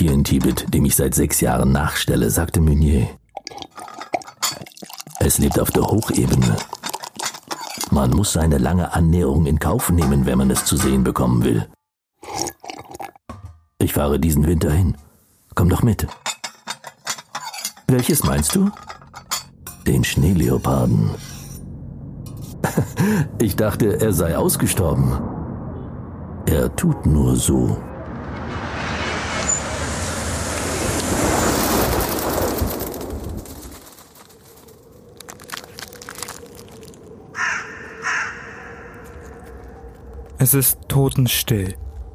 Tier in Tibet, dem ich seit 6 Jahren nachstelle, sagte Meunier. Es lebt auf der Hochebene. Man muss eine lange Annäherung in Kauf nehmen, wenn man es zu sehen bekommen will. Ich fahre diesen Winter hin. Komm doch mit. Welches meinst du? Den Schneeleoparden. Ich dachte, er sei ausgestorben. Er tut nur so. Es ist totenstill.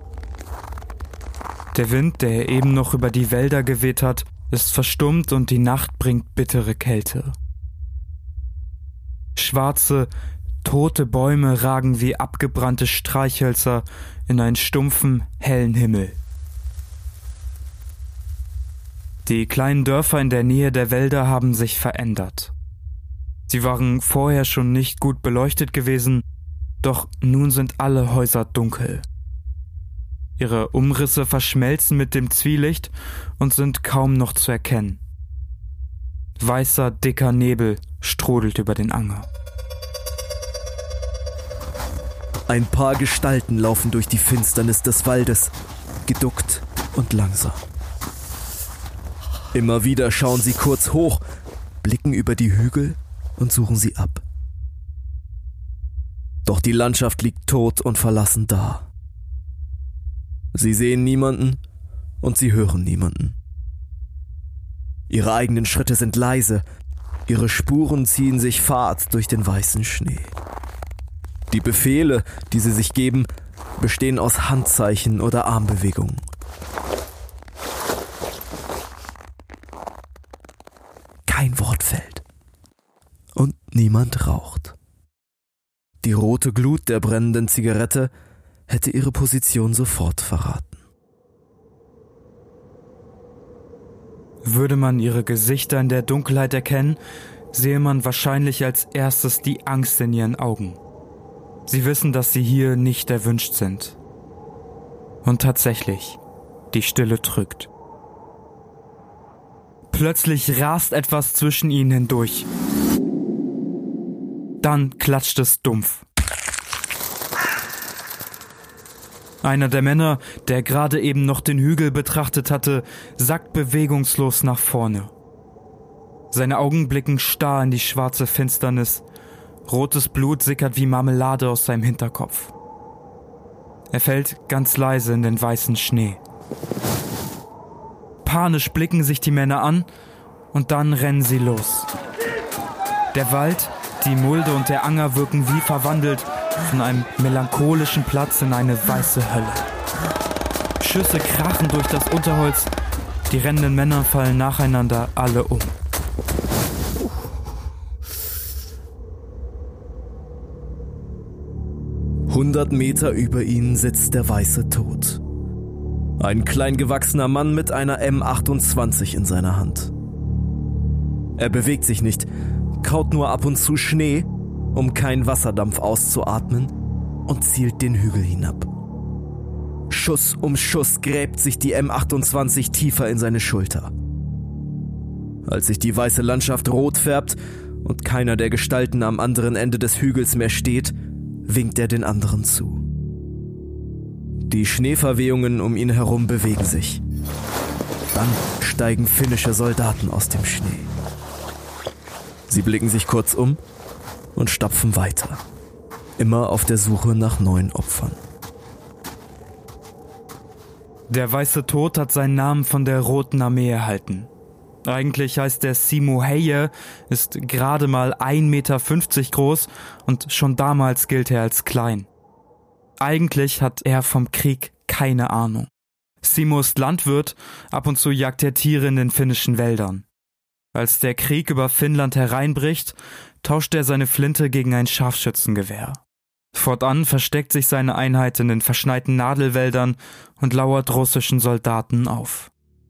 Der Wind, der eben noch über die Wälder geweht hat, ist verstummt und die Nacht bringt bittere Kälte. Schwarze, tote Bäume ragen wie abgebrannte Streichhölzer in einen stumpfen, hellen Himmel. Die kleinen Dörfer in der Nähe der Wälder haben sich verändert. Sie waren vorher schon nicht gut beleuchtet gewesen, doch nun sind alle Häuser dunkel. Ihre Umrisse verschmelzen mit dem Zwielicht und sind kaum noch zu erkennen. Weißer, dicker Nebel strudelt über den Anger. Ein paar Gestalten laufen durch die Finsternis des Waldes, geduckt und langsam. Immer wieder schauen sie kurz hoch, blicken über die Hügel und suchen sie ab. Doch die Landschaft liegt tot und verlassen da. Sie sehen niemanden und sie hören niemanden. Ihre eigenen Schritte sind leise, ihre Spuren ziehen sich fad durch den weißen Schnee. Die Befehle, die sie sich geben, bestehen aus Handzeichen oder Armbewegungen. Kein Wort fällt. Und niemand raucht. Die rote Glut der brennenden Zigarette hätte ihre Position sofort verraten. Würde man ihre Gesichter in der Dunkelheit erkennen, sehe man wahrscheinlich als erstes die Angst in ihren Augen. Sie wissen, dass sie hier nicht erwünscht sind. Und tatsächlich, die Stille drückt. Plötzlich rast etwas zwischen ihnen hindurch. Dann klatscht es dumpf. Einer der Männer, der gerade eben noch den Hügel betrachtet hatte, sackt bewegungslos nach vorne. Seine Augen blicken starr in die schwarze Finsternis. Rotes Blut sickert wie Marmelade aus seinem Hinterkopf. Er fällt ganz leise in den weißen Schnee. Panisch blicken sich die Männer an und dann rennen sie los. Der Wald, die Mulde und der Anger wirken wie verwandelt von einem melancholischen Platz in eine weiße Hölle. Schüsse krachen durch das Unterholz, die rennenden Männer fallen nacheinander alle um. »100 Meter über ihnen sitzt der weiße Tod. Ein kleingewachsener Mann mit einer M28 in seiner Hand. Er bewegt sich nicht, kaut nur ab und zu Schnee, um keinen Wasserdampf auszuatmen, und zielt den Hügel hinab. Schuss um Schuss gräbt sich die M28 tiefer in seine Schulter. Als sich die weiße Landschaft rot färbt und keiner der Gestalten am anderen Ende des Hügels mehr steht, winkt er den anderen zu. Die Schneeverwehungen um ihn herum bewegen sich. Dann steigen finnische Soldaten aus dem Schnee. Sie blicken sich kurz um und stapfen weiter, immer auf der Suche nach neuen Opfern. Der weiße Tod hat seinen Namen von der Roten Armee erhalten. Eigentlich heißt er Simo Häyä, ist gerade mal 1,50 Meter groß und schon damals gilt er als klein. Eigentlich hat er vom Krieg keine Ahnung. Simo ist Landwirt, ab und zu jagt er Tiere in den finnischen Wäldern. Als der Krieg über Finnland hereinbricht, tauscht er seine Flinte gegen ein Scharfschützengewehr. Fortan versteckt sich seine Einheit in den verschneiten Nadelwäldern und lauert russischen Soldaten auf.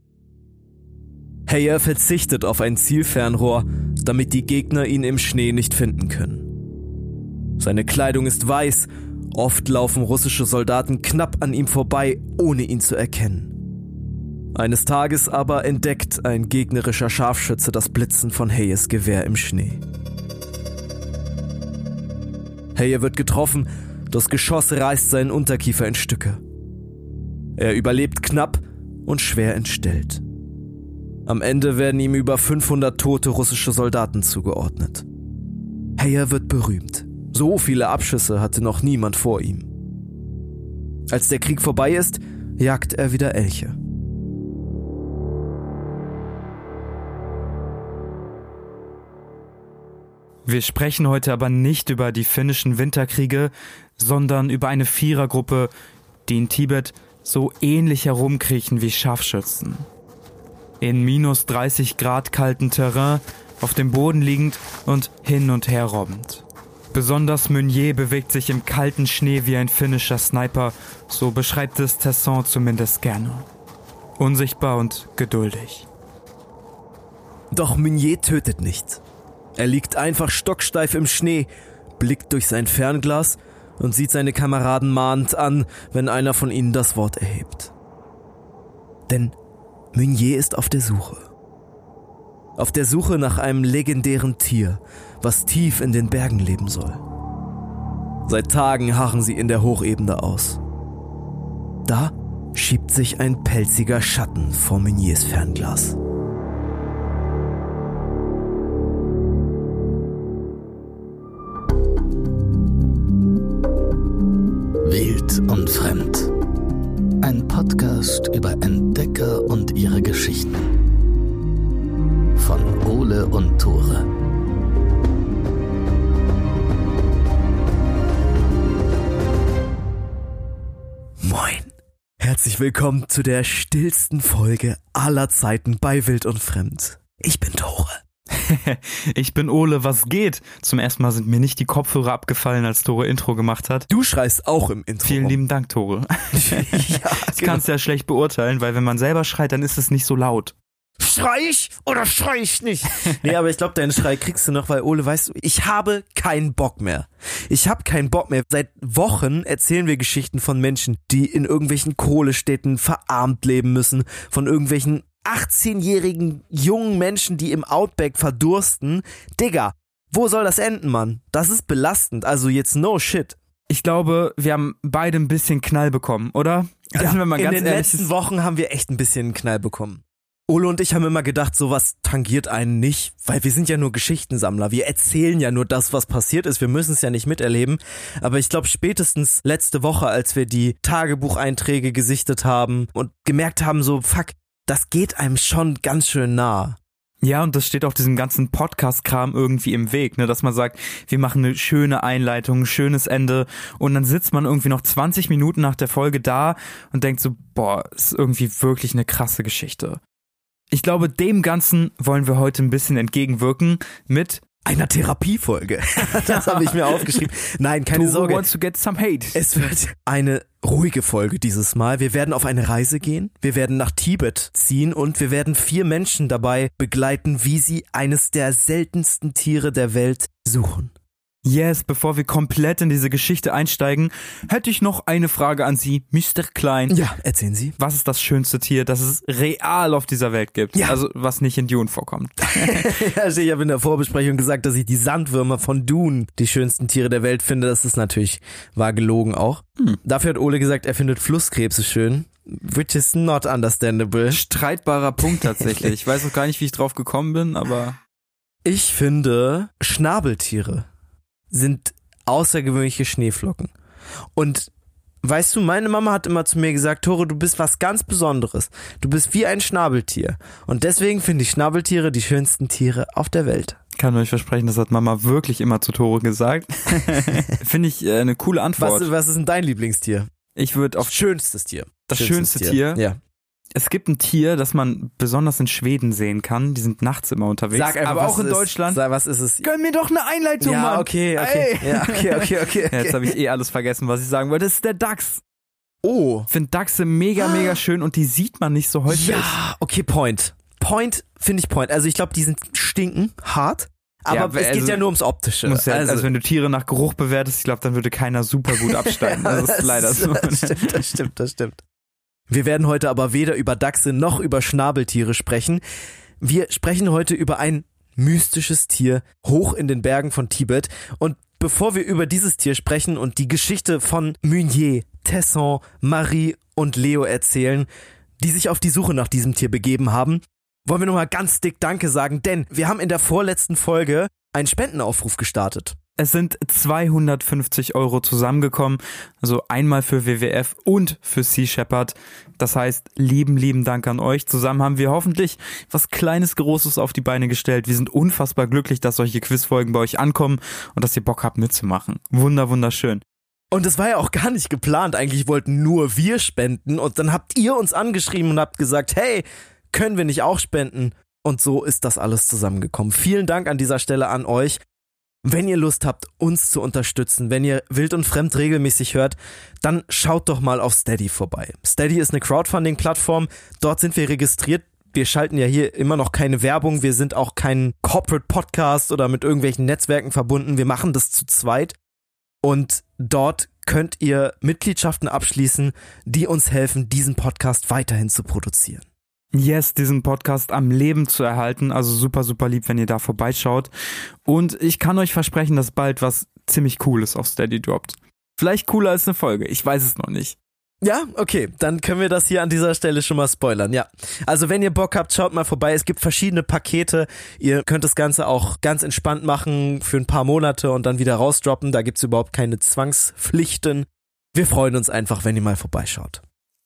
Häyä verzichtet auf ein Zielfernrohr, damit die Gegner ihn im Schnee nicht finden können. Seine Kleidung ist weiß, oft laufen russische Soldaten knapp an ihm vorbei, ohne ihn zu erkennen. Eines Tages aber entdeckt ein gegnerischer Scharfschütze das Blitzen von Hayes Gewehr im Schnee. Haye wird getroffen, das Geschoss reißt seinen Unterkiefer in Stücke. Er überlebt knapp und schwer entstellt. Am Ende werden ihm über 500 tote russische Soldaten zugeordnet. Haye wird berühmt. So viele Abschüsse hatte noch niemand vor ihm. Als der Krieg vorbei ist, jagt er wieder Elche. Wir sprechen heute aber nicht über die finnischen Winterkriege, sondern über eine Vierergruppe, die in Tibet so ähnlich herumkriechen wie Scharfschützen. In minus 30 Grad kalten Terrain, auf dem Boden liegend und hin und her robbend. Besonders Meunier bewegt sich im kalten Schnee wie ein finnischer Sniper, so beschreibt es Tesson zumindest gerne. Unsichtbar und geduldig. Doch Meunier tötet nicht. Er liegt einfach stocksteif im Schnee, blickt durch sein Fernglas und sieht seine Kameraden mahnend an, wenn einer von ihnen das Wort erhebt. Denn Meunier ist auf der Suche. Auf der Suche nach einem legendären Tier, was tief in den Bergen leben soll. Seit Tagen harren sie in der Hochebene aus. Da schiebt sich ein pelziger Schatten vor Meuniers Fernglas. Wild und Fremd. Ein Podcast über Entdecker und ihre Geschichten. Von Ole und Tore. Moin. Herzlich willkommen zu der stillsten Folge aller Zeiten bei Wild und Fremd. Ich bin Tore. Ich bin Ole, was geht? Zum ersten Mal sind mir nicht die Kopfhörer abgefallen, als Tore Intro gemacht hat. Du schreist auch im Intro. Vielen lieben Dank, Tore. Das kannst du ja schlecht beurteilen, weil wenn man selber schreit, dann ist es nicht so laut. Schrei ich oder schrei ich nicht? Nee, aber ich glaube, deinen Schrei kriegst du noch, weil Ole, weißt du, ich habe keinen Bock mehr. Ich habe keinen Bock mehr. Seit Wochen erzählen wir Geschichten von Menschen, die in irgendwelchen Kohlestädten verarmt leben müssen, von irgendwelchen 18-jährigen jungen Menschen, die im Outback verdursten. Digga, wo soll das enden, Mann? Das ist belastend, also jetzt no shit. Ich glaube, wir haben beide ein bisschen Knall bekommen, oder? Ja, wenn man in ganz den ehrlich letzten ist. Wochen haben wir echt ein bisschen Knall bekommen. Ole und ich haben immer gedacht, sowas tangiert einen nicht, weil wir sind ja nur Geschichtensammler. Wir erzählen ja nur das, was passiert ist. Wir müssen es ja nicht miterleben. Aber ich glaube, spätestens letzte Woche, als wir die Tagebucheinträge gesichtet haben und gemerkt haben, so fuck, das geht einem schon ganz schön nah. Ja, und das steht auch diesem ganzen Podcast-Kram irgendwie im Weg, ne, dass man sagt, wir machen eine schöne Einleitung, ein schönes Ende und dann sitzt man irgendwie noch 20 Minuten nach der Folge da und denkt so, boah, ist irgendwie wirklich eine krasse Geschichte. Ich glaube, dem Ganzen wollen wir heute ein bisschen entgegenwirken mit einer Therapiefolge. Das habe ich mir aufgeschrieben. Nein, keine Sorge. Wants to get some hate. Es wird eine ruhige Folge dieses Mal. Wir werden auf eine Reise gehen. Wir werden nach Tibet ziehen und wir werden 4 Menschen dabei begleiten, wie sie eines der seltensten Tiere der Welt suchen. Yes, bevor wir komplett in diese Geschichte einsteigen, hätte ich noch eine Frage an Sie, Mr. Klein. Ja, erzählen Sie. Was ist das schönste Tier, das es real auf dieser Welt gibt? Ja. Also, was nicht in Dune vorkommt. Also ich habe in der Vorbesprechung gesagt, dass ich die Sandwürmer von Dune die schönsten Tiere der Welt finde. Das ist natürlich, war gelogen auch. Dafür hat Ole gesagt, er findet Flusskrebse schön. Which is not understandable. Streitbarer Punkt tatsächlich. Ich weiß auch gar nicht, wie ich drauf gekommen bin, aber... Ich finde, Schnabeltiere sind außergewöhnliche Schneeflocken. Und weißt du, meine Mama hat immer zu mir gesagt, Tore, du bist was ganz Besonderes. Du bist wie ein Schnabeltier. Und deswegen finde ich Schnabeltiere die schönsten Tiere auf der Welt. Ich kann euch versprechen, das hat Mama wirklich immer zu Tore gesagt. Finde ich eine coole Antwort. Was ist denn dein Lieblingstier? Ich würde auf Schönstes Tier. das schönste Tier. Ja. Es gibt ein Tier, das man besonders in Schweden sehen kann. Die sind nachts immer unterwegs. Sag einfach, aber was auch in es ist. Deutschland. Sag, was ist es? Gönn mir doch eine Einleitung, Ja, Mann. okay. Ey. Ja, okay. Ja, jetzt habe ich alles vergessen, was ich sagen wollte. Das ist der Dachs. Oh. Ich finde Dachse mega schön und die sieht man nicht so häufig. Ja, okay, Point. Finde ich Point. Also ich glaube, die sind stinken, hart. Aber es geht ja nur ums Optische. Also wenn du Tiere nach Geruch bewertest, ich glaube, dann würde keiner super gut absteigen. Ja, das ist leider so. Das stimmt. Wir werden heute aber weder über Dachse noch über Schnabeltiere sprechen. Wir sprechen heute über ein mystisches Tier hoch in den Bergen von Tibet. Und bevor wir über dieses Tier sprechen und die Geschichte von Meunier, Tesson, Marie und Leo erzählen, die sich auf die Suche nach diesem Tier begeben haben, wollen wir nochmal ganz dick Danke sagen, denn wir haben in der vorletzten Folge einen Spendenaufruf gestartet. Es sind 250 € zusammengekommen, also einmal für WWF und für Sea Shepherd. Das heißt, lieben Dank an euch. Zusammen haben wir hoffentlich was Kleines, Großes auf die Beine gestellt. Wir sind unfassbar glücklich, dass solche Quizfolgen bei euch ankommen und dass ihr Bock habt mitzumachen. Wunderschön. Und es war ja auch gar nicht geplant. Eigentlich wollten nur wir spenden und dann habt ihr uns angeschrieben und habt gesagt, hey, können wir nicht auch spenden? Und so ist das alles zusammengekommen. Vielen Dank an dieser Stelle an euch. Wenn ihr Lust habt, uns zu unterstützen, wenn ihr Wild und Fremd regelmäßig hört, dann schaut doch mal auf Steady vorbei. Steady ist eine Crowdfunding-Plattform, dort sind wir registriert. Wir schalten ja hier immer noch keine Werbung, wir sind auch kein Corporate-Podcast oder mit irgendwelchen Netzwerken verbunden, wir machen das zu zweit. Und dort könnt ihr Mitgliedschaften abschließen, die uns helfen, diesen Podcast weiterhin zu produzieren. Yes, diesen Podcast am Leben zu erhalten, also super lieb, wenn ihr da vorbeischaut. Und ich kann euch versprechen, dass bald was ziemlich Cooles auf Steady droppt. Vielleicht cooler als eine Folge, ich weiß es noch nicht. Ja, okay, dann können wir das hier an dieser Stelle schon mal spoilern, ja. Also wenn ihr Bock habt, schaut mal vorbei, es gibt verschiedene Pakete, ihr könnt das Ganze auch ganz entspannt machen für ein paar Monate und dann wieder rausdroppen, da gibt's überhaupt keine Zwangspflichten. Wir freuen uns einfach, wenn ihr mal vorbeischaut.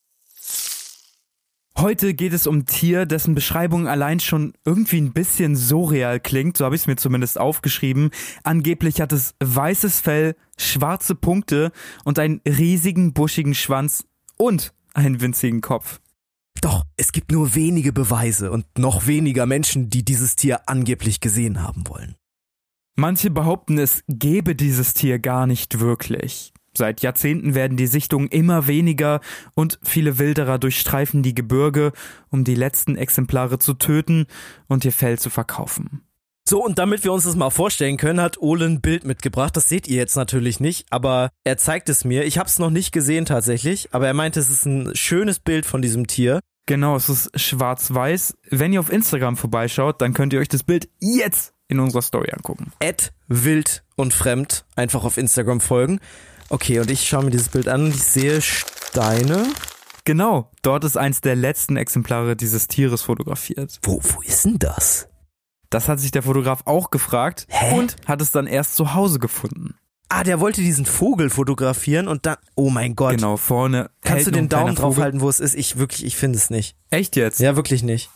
Heute geht es um ein Tier, dessen Beschreibung allein schon irgendwie ein bisschen surreal klingt, so habe ich es mir zumindest aufgeschrieben. Angeblich hat es weißes Fell, schwarze Punkte und einen riesigen, buschigen Schwanz und einen winzigen Kopf. Doch, es gibt nur wenige Beweise und noch weniger Menschen, die dieses Tier angeblich gesehen haben wollen. Manche behaupten, es gäbe dieses Tier gar nicht wirklich. Seit Jahrzehnten werden die Sichtungen immer weniger und viele Wilderer durchstreifen die Gebirge, um die letzten Exemplare zu töten und ihr Fell zu verkaufen. So, und damit wir uns das mal vorstellen können, hat Ole ein Bild mitgebracht. Das seht ihr jetzt natürlich nicht, aber er zeigt es mir. Ich habe es noch nicht gesehen tatsächlich, aber er meinte, es ist ein schönes Bild von diesem Tier. Genau, es ist schwarz-weiß. Wenn ihr auf Instagram vorbeischaut, dann könnt ihr euch das Bild jetzt in unserer Story angucken. @wild und fremd, einfach auf Instagram folgen. Okay, und ich schaue mir dieses Bild an und ich sehe Steine. Genau, dort ist eins der letzten Exemplare dieses Tieres fotografiert. Wo ist denn das? Das hat sich der Fotograf auch gefragt. Hä? Und hat es dann erst zu Hause gefunden. Ah, der wollte diesen Vogel fotografieren und dann, oh mein Gott. Genau, vorne. Kannst du den Daumen drauf Vogel halten, wo es ist? Ich finde es nicht. Echt jetzt? Ja, wirklich nicht.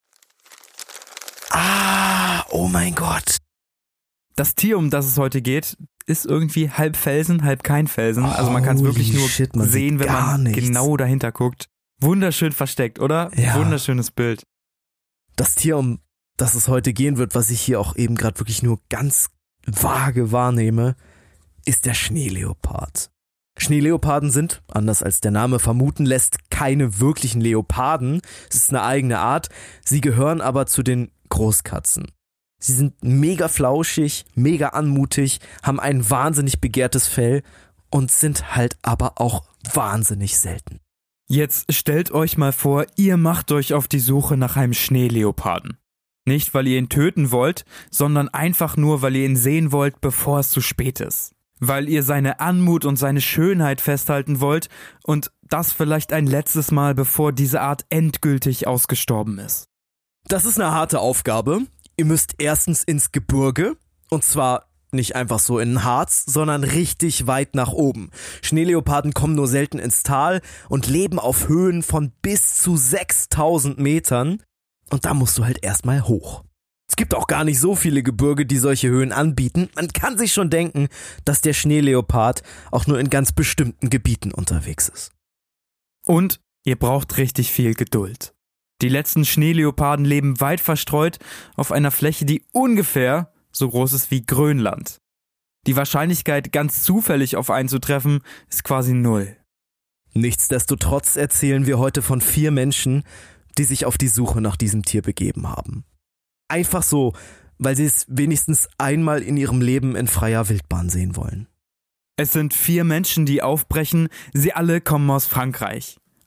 Ah, oh mein Gott. Das Tier, um das es heute geht, ist irgendwie halb Felsen, halb kein Felsen. Also man kann es wirklich nur sehen, wenn man genau dahinter guckt. Wunderschön versteckt, oder? Ja. Wunderschönes Bild. Das Tier, um das es heute gehen wird, was ich hier auch eben gerade wirklich nur ganz vage wahrnehme, ist der Schneeleopard. Schneeleoparden sind, anders als der Name vermuten lässt, keine wirklichen Leoparden. Es ist eine eigene Art. Sie gehören aber zu den Großkatzen. Sie sind mega flauschig, mega anmutig, haben ein wahnsinnig begehrtes Fell und sind halt aber auch wahnsinnig selten. Jetzt stellt euch mal vor, ihr macht euch auf die Suche nach einem Schneeleoparden. Nicht, weil ihr ihn töten wollt, sondern einfach nur, weil ihr ihn sehen wollt, bevor es zu spät ist. Weil ihr seine Anmut und seine Schönheit festhalten wollt und das vielleicht ein letztes Mal, bevor diese Art endgültig ausgestorben ist. Das ist eine harte Aufgabe. Ihr müsst erstens ins Gebirge, und zwar nicht einfach so in den Harz, sondern richtig weit nach oben. Schneeleoparden kommen nur selten ins Tal und leben auf Höhen von bis zu 6000 Metern. Und da musst du halt erstmal hoch. Es gibt auch gar nicht so viele Gebirge, die solche Höhen anbieten. Man kann sich schon denken, dass der Schneeleopard auch nur in ganz bestimmten Gebieten unterwegs ist. Und ihr braucht richtig viel Geduld. Die letzten Schneeleoparden leben weit verstreut auf einer Fläche, die ungefähr so groß ist wie Grönland. Die Wahrscheinlichkeit, ganz zufällig auf einen zu treffen, ist quasi 0. Nichtsdestotrotz erzählen wir heute von 4 Menschen, die sich auf die Suche nach diesem Tier begeben haben. Einfach so, weil sie es wenigstens einmal in ihrem Leben in freier Wildbahn sehen wollen. Es sind 4 Menschen, die aufbrechen, sie alle kommen aus Frankreich.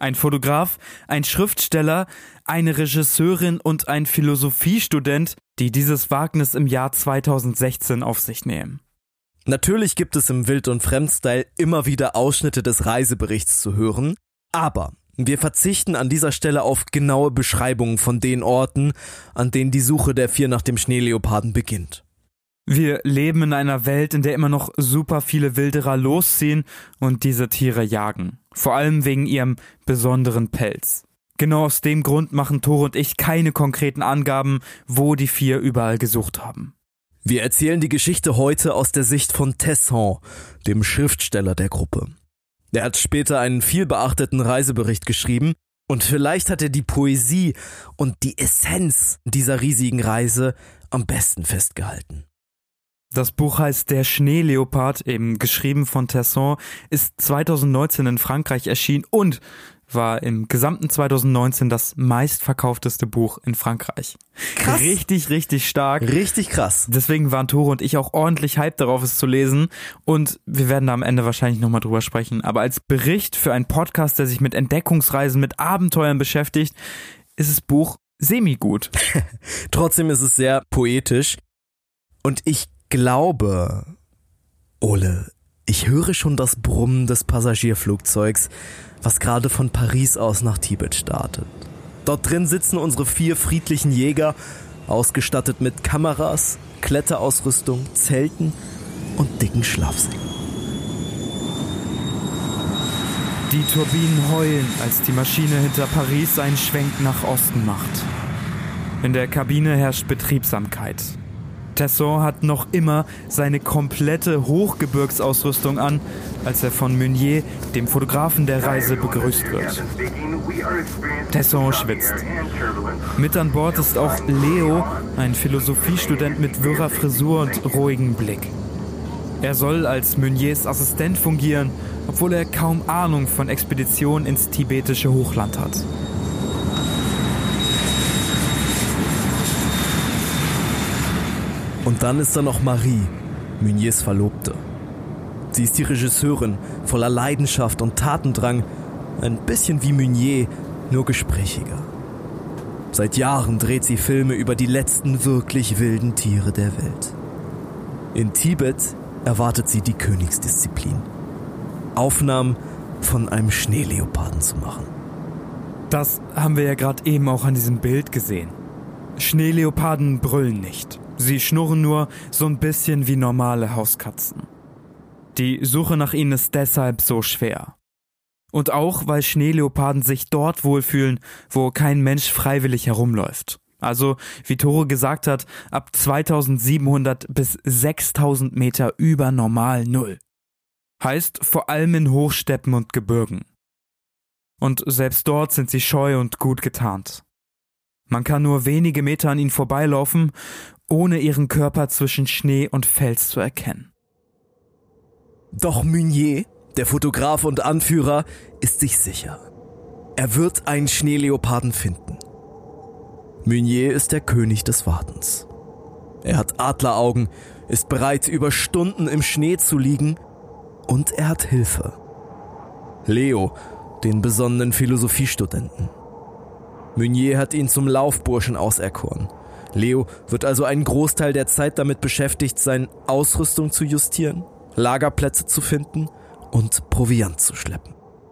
Ein Fotograf, ein Schriftsteller, eine Regisseurin und ein Philosophiestudent, die dieses Wagnis im Jahr 2016 auf sich nehmen. Natürlich gibt es im Wild- und Fremdstyle immer wieder Ausschnitte des Reiseberichts zu hören, aber wir verzichten an dieser Stelle auf genaue Beschreibungen von den Orten, an denen die Suche der 4 nach dem Schneeleoparden beginnt. Wir leben in einer Welt, in der immer noch super viele Wilderer losziehen und diese Tiere jagen. Vor allem wegen ihrem besonderen Pelz. Genau aus dem Grund machen Tore und ich keine konkreten Angaben, wo die 4 überall gesucht haben. Wir erzählen die Geschichte heute aus der Sicht von Tesson, dem Schriftsteller der Gruppe. Er hat später einen vielbeachteten Reisebericht geschrieben und vielleicht hat er die Poesie und die Essenz dieser riesigen Reise am besten festgehalten. Das Buch heißt Der Schneeleopard, eben geschrieben von Tesson, ist 2019 in Frankreich erschienen und war im gesamten 2019 das meistverkaufteste Buch in Frankreich. Krass. Richtig, richtig stark. Richtig krass. Deswegen waren Tore und ich auch ordentlich hyped darauf, es zu lesen. Und wir werden da am Ende wahrscheinlich nochmal drüber sprechen. Aber als Bericht für einen Podcast, der sich mit Entdeckungsreisen, mit Abenteuern beschäftigt, ist das Buch semi-gut. Trotzdem ist es sehr poetisch. Und ich glaube, Ole, ich höre schon das Brummen des Passagierflugzeugs, was gerade von Paris aus nach Tibet startet. Dort drin sitzen unsere 4 friedlichen Jäger, ausgestattet mit Kameras, Kletterausrüstung, Zelten und dicken Schlafsäcken. Die Turbinen heulen, als die Maschine hinter Paris einen Schwenk nach Osten macht. In der Kabine herrscht Betriebsamkeit. Tesson hat noch immer seine komplette Hochgebirgsausrüstung an, als er von Meunier, dem Fotografen der Reise, begrüßt wird. Tesson schwitzt. Mit an Bord ist auch Leo, ein Philosophiestudent mit wirrer Frisur und ruhigem Blick. Er soll als Meuniers Assistent fungieren, obwohl er kaum Ahnung von Expeditionen ins tibetische Hochland hat. Und dann ist da noch Marie, Meuniers Verlobte. Sie ist die Regisseurin, voller Leidenschaft und Tatendrang, ein bisschen wie Meunier, nur gesprächiger. Seit Jahren dreht sie Filme über die letzten wirklich wilden Tiere der Welt. In Tibet erwartet sie die Königsdisziplin: Aufnahmen von einem Schneeleoparden zu machen. Das haben wir ja gerade eben auch an diesem Bild gesehen. Schneeleoparden brüllen nicht. Sie schnurren nur so ein bisschen wie normale Hauskatzen. Die Suche nach ihnen ist deshalb so schwer. Und auch, weil Schneeleoparden sich dort wohlfühlen, wo kein Mensch freiwillig herumläuft. Also, wie Tore gesagt hat, ab 2700 bis 6000 Meter über normal Null. Heißt vor allem in Hochsteppen und Gebirgen. Und selbst dort sind sie scheu und gut getarnt. Man kann nur wenige Meter an ihnen vorbeilaufen, ohne ihren Körper zwischen Schnee und Fels zu erkennen. Doch Meunier, der Fotograf und Anführer, ist sich sicher. Er wird einen Schneeleoparden finden. Meunier ist der König des Wartens. Er hat Adleraugen, ist bereit, über Stunden im Schnee zu liegen, und er hat Hilfe. Leo, den besonnenen Philosophiestudenten. Meunier hat ihn zum Laufburschen auserkoren. Leo wird also einen Großteil der Zeit damit beschäftigt sein, Ausrüstung zu justieren, Lagerplätze zu finden und Proviant zu schleppen.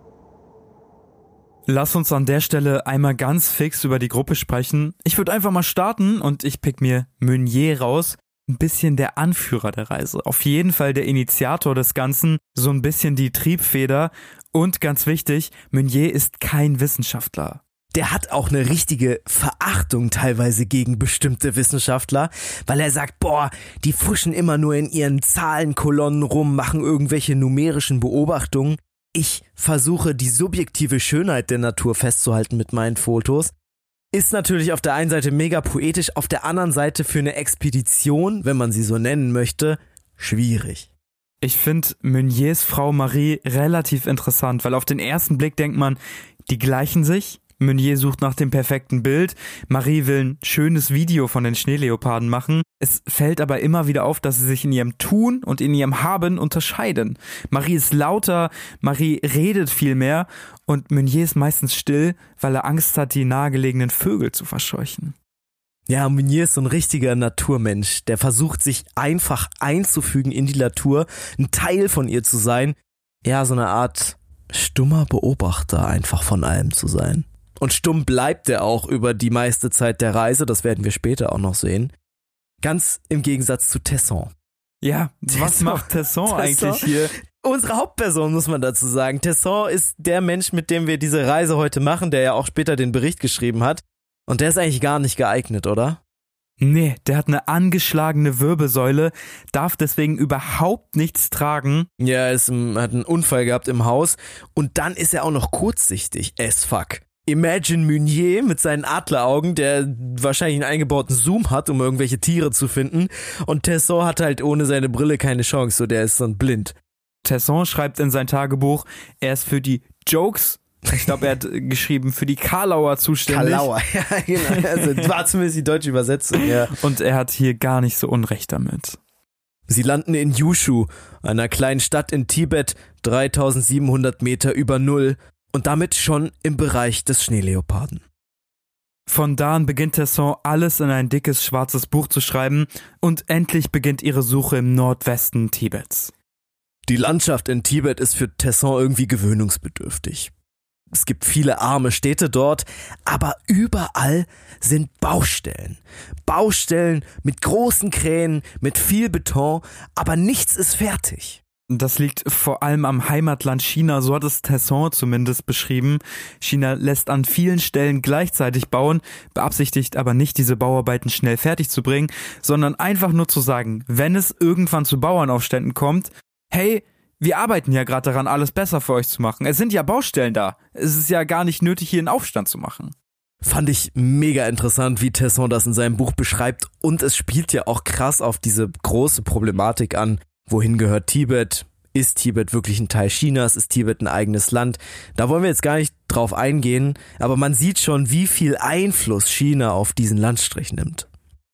Lass uns an der Stelle einmal ganz fix über die Gruppe sprechen. Ich würde einfach mal starten und ich pick mir Meunier raus. Ein bisschen der Anführer der Reise. Auf jeden Fall der Initiator des Ganzen, so ein bisschen die Triebfeder. Und ganz wichtig, Meunier ist kein Wissenschaftler. Der hat auch eine richtige Verachtung teilweise gegen bestimmte Wissenschaftler, weil er sagt, die fuschen immer nur in ihren Zahlenkolonnen rum, machen irgendwelche numerischen Beobachtungen. Ich versuche, die subjektive Schönheit der Natur festzuhalten mit meinen Fotos. Ist natürlich auf der einen Seite mega poetisch, auf der anderen Seite für eine Expedition, wenn man sie so nennen möchte, schwierig. Ich finde Meuniers Frau Marie relativ interessant, weil auf den ersten Blick denkt man, die gleichen sich. Meunier sucht nach dem perfekten Bild. Marie will ein schönes Video von den Schneeleoparden machen. Es fällt aber immer wieder auf, dass sie sich in ihrem Tun und in ihrem Haben unterscheiden. Marie ist lauter, Marie redet viel mehr und Meunier ist meistens still, weil er Angst hat, die nahegelegenen Vögel zu verscheuchen. Ja, Meunier ist so ein richtiger Naturmensch. Der versucht, sich einfach einzufügen in die Natur, ein Teil von ihr zu sein. Ja, so eine Art stummer Beobachter einfach von allem zu sein. Und stumm bleibt er auch über die meiste Zeit der Reise, das werden wir später auch noch sehen. Ganz im Gegensatz zu Tesson. Ja, was macht Tesson eigentlich hier? Unsere Hauptperson, muss man dazu sagen. Tesson ist der Mensch, mit dem wir diese Reise heute machen, der ja auch später den Bericht geschrieben hat. Und der ist eigentlich gar nicht geeignet, oder? Nee, der hat eine angeschlagene Wirbelsäule, darf deswegen überhaupt nichts tragen. Ja, er hat einen Unfall gehabt im Haus und dann ist er auch noch kurzsichtig, as fuck. Imagine Meunier mit seinen Adleraugen, der wahrscheinlich einen eingebauten Zoom hat, um irgendwelche Tiere zu finden. Und Tesson hat halt ohne seine Brille keine Chance, so der ist dann blind. Tesson schreibt in sein Tagebuch, er ist für die Jokes, ich glaube, er hat geschrieben, für die Karlauer zuständig. Karlauer, ja genau, also war zumindest die deutsche Übersetzung, ja. Und er hat hier gar nicht so Unrecht damit. Sie landen in Yushu, einer kleinen Stadt in Tibet, 3700 Meter über Null. Und damit schon im Bereich des Schneeleoparden. Von da an beginnt Tesson alles in ein dickes schwarzes Buch zu schreiben und endlich beginnt ihre Suche im Nordwesten Tibets. Die Landschaft in Tibet ist für Tesson irgendwie gewöhnungsbedürftig. Es gibt viele arme Städte dort, aber überall sind Baustellen. Baustellen mit großen Kränen, mit viel Beton, aber nichts ist fertig. Das liegt vor allem am Heimatland China, so hat es Tesson zumindest beschrieben. China lässt an vielen Stellen gleichzeitig bauen, beabsichtigt aber nicht, diese Bauarbeiten schnell fertig zu bringen, sondern einfach nur zu sagen, wenn es irgendwann zu Bauernaufständen kommt, hey, wir arbeiten ja gerade daran, alles besser für euch zu machen. Es sind ja Baustellen da. Es ist ja gar nicht nötig, hier einen Aufstand zu machen. Fand ich mega interessant, wie Tesson das in seinem Buch beschreibt und es spielt ja auch krass auf diese große Problematik an. Wohin gehört Tibet? Ist Tibet wirklich ein Teil Chinas? Ist Tibet ein eigenes Land? Da wollen wir jetzt gar nicht drauf eingehen, aber man sieht schon, wie viel Einfluss China auf diesen Landstrich nimmt.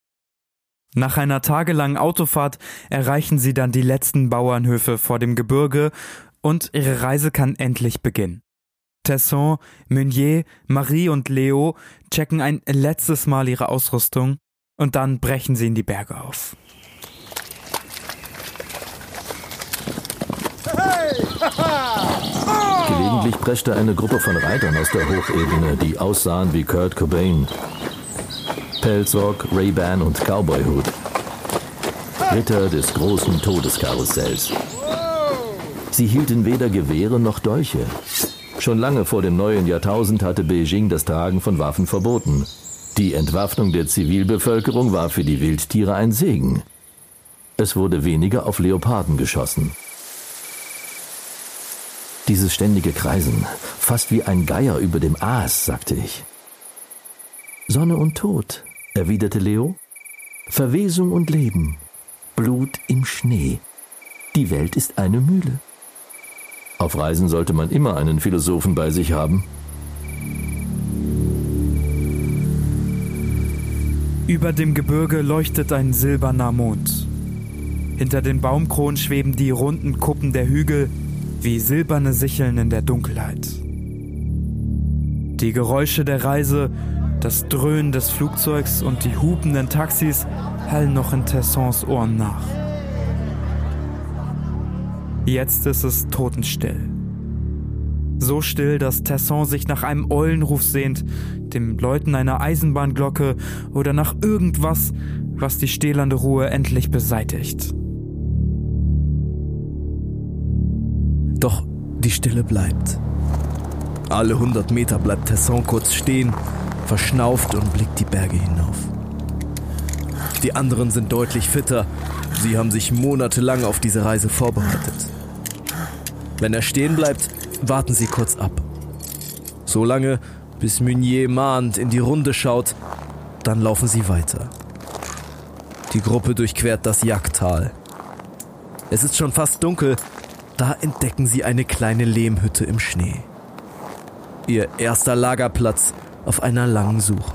Nach einer tagelangen Autofahrt erreichen sie dann die letzten Bauernhöfe vor dem Gebirge und ihre Reise kann endlich beginnen. Tesson, Meunier, Marie und Leo checken ein letztes Mal ihre Ausrüstung und dann brechen sie in die Berge auf. Gelegentlich preschte eine Gruppe von Reitern aus der Hochebene, die aussahen wie Kurt Cobain. Pelzrock, Ray-Ban und Cowboyhut. Ritter des großen Todeskarussells. Sie hielten weder Gewehre noch Dolche. Schon lange vor dem neuen Jahrtausend hatte Beijing das Tragen von Waffen verboten. Die Entwaffnung der Zivilbevölkerung war für die Wildtiere ein Segen. Es wurde weniger auf Leoparden geschossen. Dieses ständige Kreisen, fast wie ein Geier über dem Aas, sagte ich. Sonne und Tod, erwiderte Leo. Verwesung und Leben, Blut im Schnee. Die Welt ist eine Mühle. Auf Reisen sollte man immer einen Philosophen bei sich haben. Über dem Gebirge leuchtet ein silberner Mond. Hinter den Baumkronen schweben die runden Kuppen der Hügel wie silberne Sicheln in der Dunkelheit. Die Geräusche der Reise, das Dröhnen des Flugzeugs und die hupenden Taxis hallen noch in Tessons Ohren nach. Jetzt ist es totenstill. So still, dass Tesson sich nach einem Eulenruf sehnt, dem Läuten einer Eisenbahnglocke oder nach irgendwas, was die stählernde Ruhe endlich beseitigt. Doch die Stille bleibt. Alle 100 Meter bleibt Tesson kurz stehen, verschnauft und blickt die Berge hinauf. Die anderen sind deutlich fitter. Sie haben sich monatelang auf diese Reise vorbereitet. Wenn er stehen bleibt, warten sie kurz ab. So lange, bis Meunier mahnend in die Runde schaut, dann laufen sie weiter. Die Gruppe durchquert das Jagdtal. Es ist schon fast dunkel, da entdecken sie eine kleine Lehmhütte im Schnee. Ihr erster Lagerplatz auf einer langen Suche.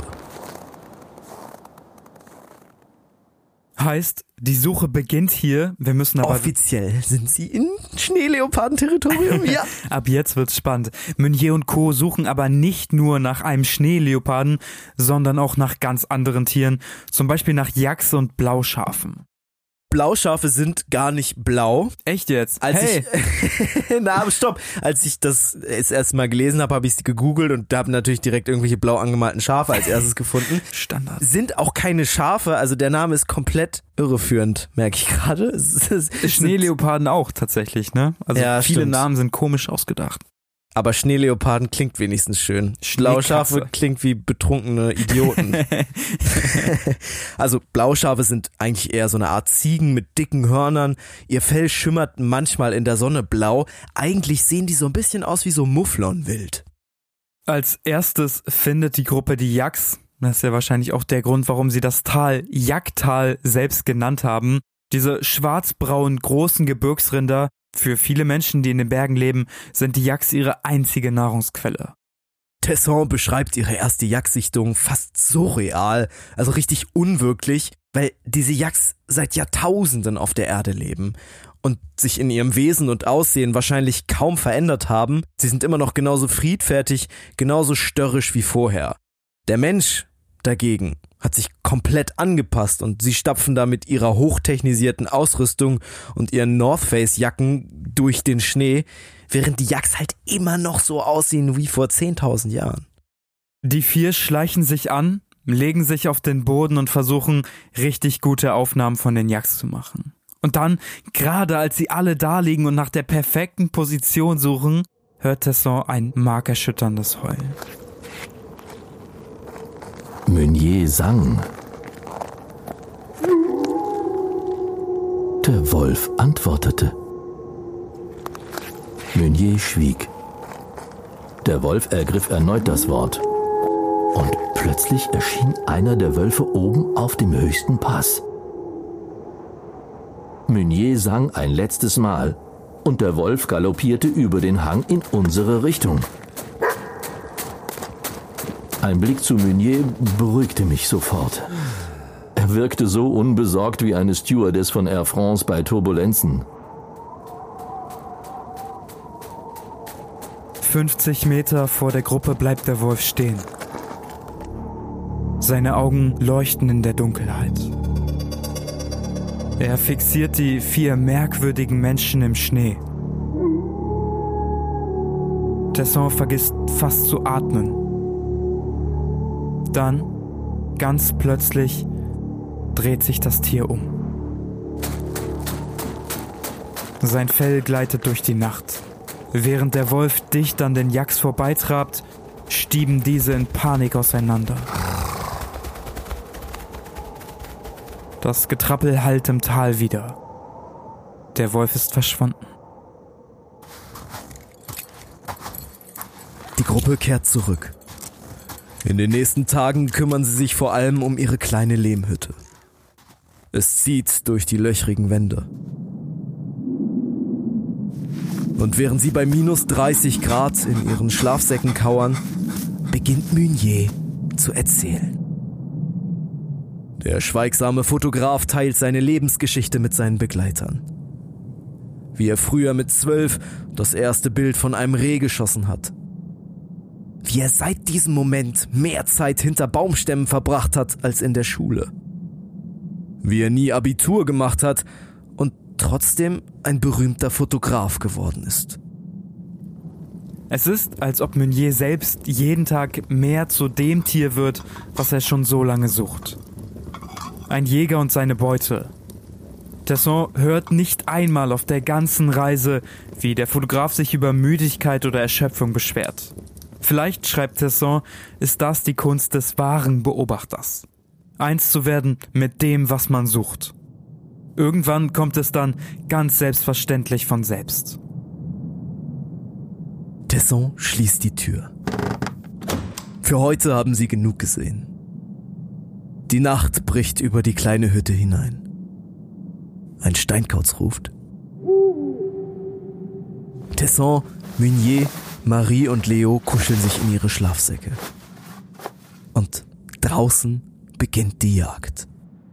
Heißt, die Suche beginnt hier. Wir müssen aber... Offiziell sind sie in Schneeleoparden-Territorium, ja. Ab jetzt wird's spannend. Meunier und Co. suchen aber nicht nur nach einem Schneeleoparden, sondern auch nach ganz anderen Tieren. Zum Beispiel nach Yaks und Blauschafen. Blauschafe sind gar nicht blau. Echt jetzt? Stopp. Als ich das erste Mal gelesen habe, habe ich sie gegoogelt und habe natürlich direkt irgendwelche blau angemalten Schafe als erstes gefunden. Standard. Sind auch keine Schafe, also der Name ist komplett irreführend, merke ich gerade. Schneeleoparden auch tatsächlich, ne? Also ja, viele stimmt. Namen sind komisch ausgedacht. Aber Schneeleoparden klingt wenigstens schön. Blauschafe klingt wie betrunkene Idioten. Also Blauschafe sind eigentlich eher so eine Art Ziegen mit dicken Hörnern. Ihr Fell schimmert manchmal in der Sonne blau. Eigentlich sehen die so ein bisschen aus wie so Mufflonwild. Als erstes findet die Gruppe die Yaks. Das ist ja wahrscheinlich auch der Grund, warum sie das Tal Yaktal selbst genannt haben. Diese schwarzbraunen großen Gebirgsrinder. Für viele Menschen, die in den Bergen leben, sind die Yaks ihre einzige Nahrungsquelle. Tesson beschreibt ihre erste Yak-Sichtung fast surreal, also richtig unwirklich, weil diese Yaks seit Jahrtausenden auf der Erde leben und sich in ihrem Wesen und Aussehen wahrscheinlich kaum verändert haben. Sie sind immer noch genauso friedfertig, genauso störrisch wie vorher. Der Mensch dagegen hat sich komplett angepasst und sie stapfen da mit ihrer hochtechnisierten Ausrüstung und ihren North Face Jacken durch den Schnee, während die Yaks halt immer noch so aussehen wie vor 10.000 Jahren. Die 4 schleichen sich an, legen sich auf den Boden und versuchen, richtig gute Aufnahmen von den Yaks zu machen. Und dann, gerade als sie alle da liegen und nach der perfekten Position suchen, hört Tesson ein markerschütterndes Heulen. Meunier sang. Der Wolf antwortete. Meunier schwieg. Der Wolf ergriff erneut das Wort. Und plötzlich erschien einer der Wölfe oben auf dem höchsten Pass. Meunier sang ein letztes Mal und der Wolf galoppierte über den Hang in unsere Richtung. Ein Blick zu Meunier beruhigte mich sofort. Er wirkte so unbesorgt wie eine Stewardess von Air France bei Turbulenzen. 50 Meter vor der Gruppe bleibt der Wolf stehen. Seine Augen leuchten in der Dunkelheit. Er fixiert die 4 merkwürdigen Menschen im Schnee. Tesson vergisst fast zu atmen. Dann, ganz plötzlich, dreht sich das Tier um. Sein Fell gleitet durch die Nacht. Während der Wolf dicht an den Yaks vorbeitrabt, stieben diese in Panik auseinander. Das Getrappel hallt im Tal wieder. Der Wolf ist verschwunden. Die Gruppe kehrt zurück. In den nächsten Tagen kümmern sie sich vor allem um ihre kleine Lehmhütte. Es zieht durch die löchrigen Wände. Und während sie bei minus 30 Grad in ihren Schlafsäcken kauern, beginnt Meunier zu erzählen. Der schweigsame Fotograf teilt seine Lebensgeschichte mit seinen Begleitern. Wie er früher mit 12 das erste Bild von einem Reh geschossen hat. Wie er seit diesem Moment mehr Zeit hinter Baumstämmen verbracht hat als in der Schule. Wie er nie Abitur gemacht hat und trotzdem ein berühmter Fotograf geworden ist. Es ist, als ob Meunier selbst jeden Tag mehr zu dem Tier wird, was er schon so lange sucht. Ein Jäger und seine Beute. Tesson hört nicht einmal auf der ganzen Reise, wie der Fotograf sich über Müdigkeit oder Erschöpfung beschwert. Vielleicht, schreibt Tesson, ist das die Kunst des wahren Beobachters. Eins zu werden mit dem, was man sucht. Irgendwann kommt es dann ganz selbstverständlich von selbst. Tesson schließt die Tür. Für heute haben sie genug gesehen. Die Nacht bricht über die kleine Hütte hinein. Ein Steinkauz ruft. Tesson, Meunier, Marie und Leo kuscheln sich in ihre Schlafsäcke. Und draußen beginnt die Jagd.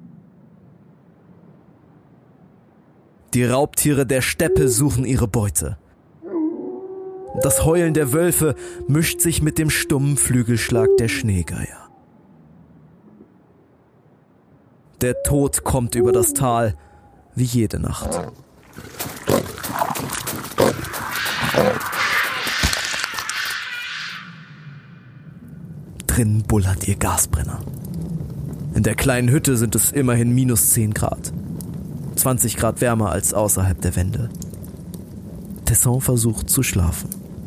Die Raubtiere der Steppe suchen ihre Beute. Das Heulen der Wölfe mischt sich mit dem stummen Flügelschlag der Schneegeier. Der Tod kommt über das Tal, wie jede Nacht. Drinnen bullert ihr Gasbrenner. In der kleinen Hütte sind es immerhin -10 Grad. 20 Grad wärmer als außerhalb der Wände. Tesson versucht zu schlafen.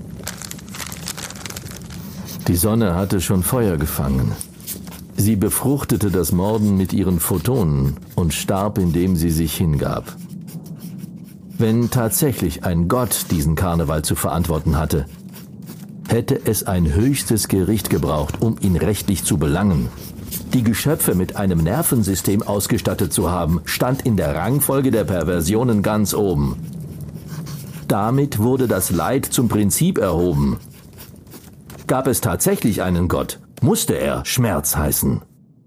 Die Sonne hatte schon Feuer gefangen. Sie befruchtete das Morden mit ihren Photonen und starb, indem sie sich hingab. Wenn tatsächlich ein Gott diesen Karneval zu verantworten hatte, hätte es ein höchstes Gericht gebraucht, um ihn rechtlich zu belangen. Die Geschöpfe mit einem Nervensystem ausgestattet zu haben, stand in der Rangfolge der Perversionen ganz oben. Damit wurde das Leid zum Prinzip erhoben. Gab es tatsächlich einen Gott, musste er Schmerz heißen.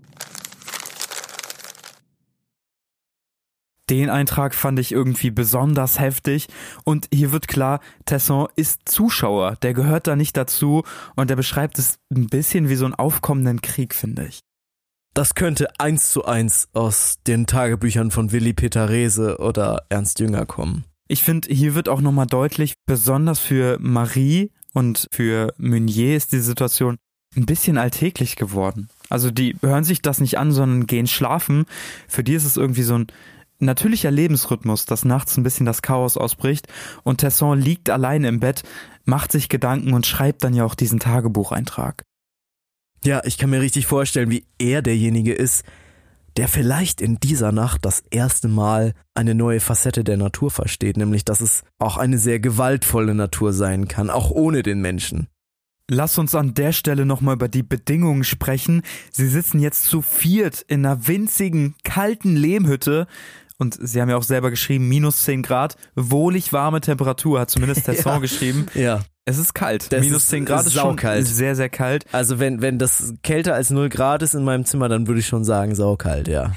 Den Eintrag fand ich irgendwie besonders heftig und hier wird klar, Tesson ist Zuschauer, der gehört da nicht dazu und der beschreibt es ein bisschen wie so einen aufkommenden Krieg, finde ich. Das könnte 1:1 aus den Tagebüchern von Willi Peter Reese oder Ernst Jünger kommen. Ich finde, hier wird auch nochmal deutlich, besonders für Marie und für Meunier ist die Situation ein bisschen alltäglich geworden. Also die hören sich das nicht an, sondern gehen schlafen. Für die ist es irgendwie so ein natürlicher Lebensrhythmus, dass nachts ein bisschen das Chaos ausbricht und Tesson liegt alleine im Bett, macht sich Gedanken und schreibt dann ja auch diesen Tagebucheintrag. Ja, ich kann mir richtig vorstellen, wie er derjenige ist, der vielleicht in dieser Nacht das erste Mal eine neue Facette der Natur versteht, nämlich dass es auch eine sehr gewaltvolle Natur sein kann, auch ohne den Menschen. Lass uns an der Stelle nochmal über die Bedingungen sprechen. Sie sitzen jetzt zu viert in einer winzigen, kalten Lehmhütte und sie haben ja auch selber geschrieben, -10 Grad, wohlig warme Temperatur, hat zumindest Tesson geschrieben. Ja. Es ist kalt. Das -10 Grad ist schon sehr, sehr kalt. Also wenn das kälter als 0 Grad ist in meinem Zimmer, dann würde ich schon sagen, saukalt, ja.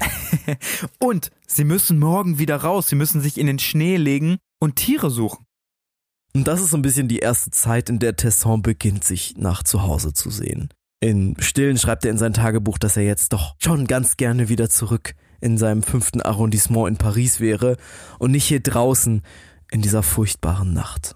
Und sie müssen morgen wieder raus. Sie müssen sich in den Schnee legen und Tiere suchen. Und das ist so ein bisschen die erste Zeit, in der Tesson beginnt, sich nach Zuhause zu sehen. Im Stillen schreibt er in sein Tagebuch, dass er jetzt doch schon ganz gerne wieder zurück in seinem 5. Arrondissement in Paris wäre und nicht hier draußen in dieser furchtbaren Nacht.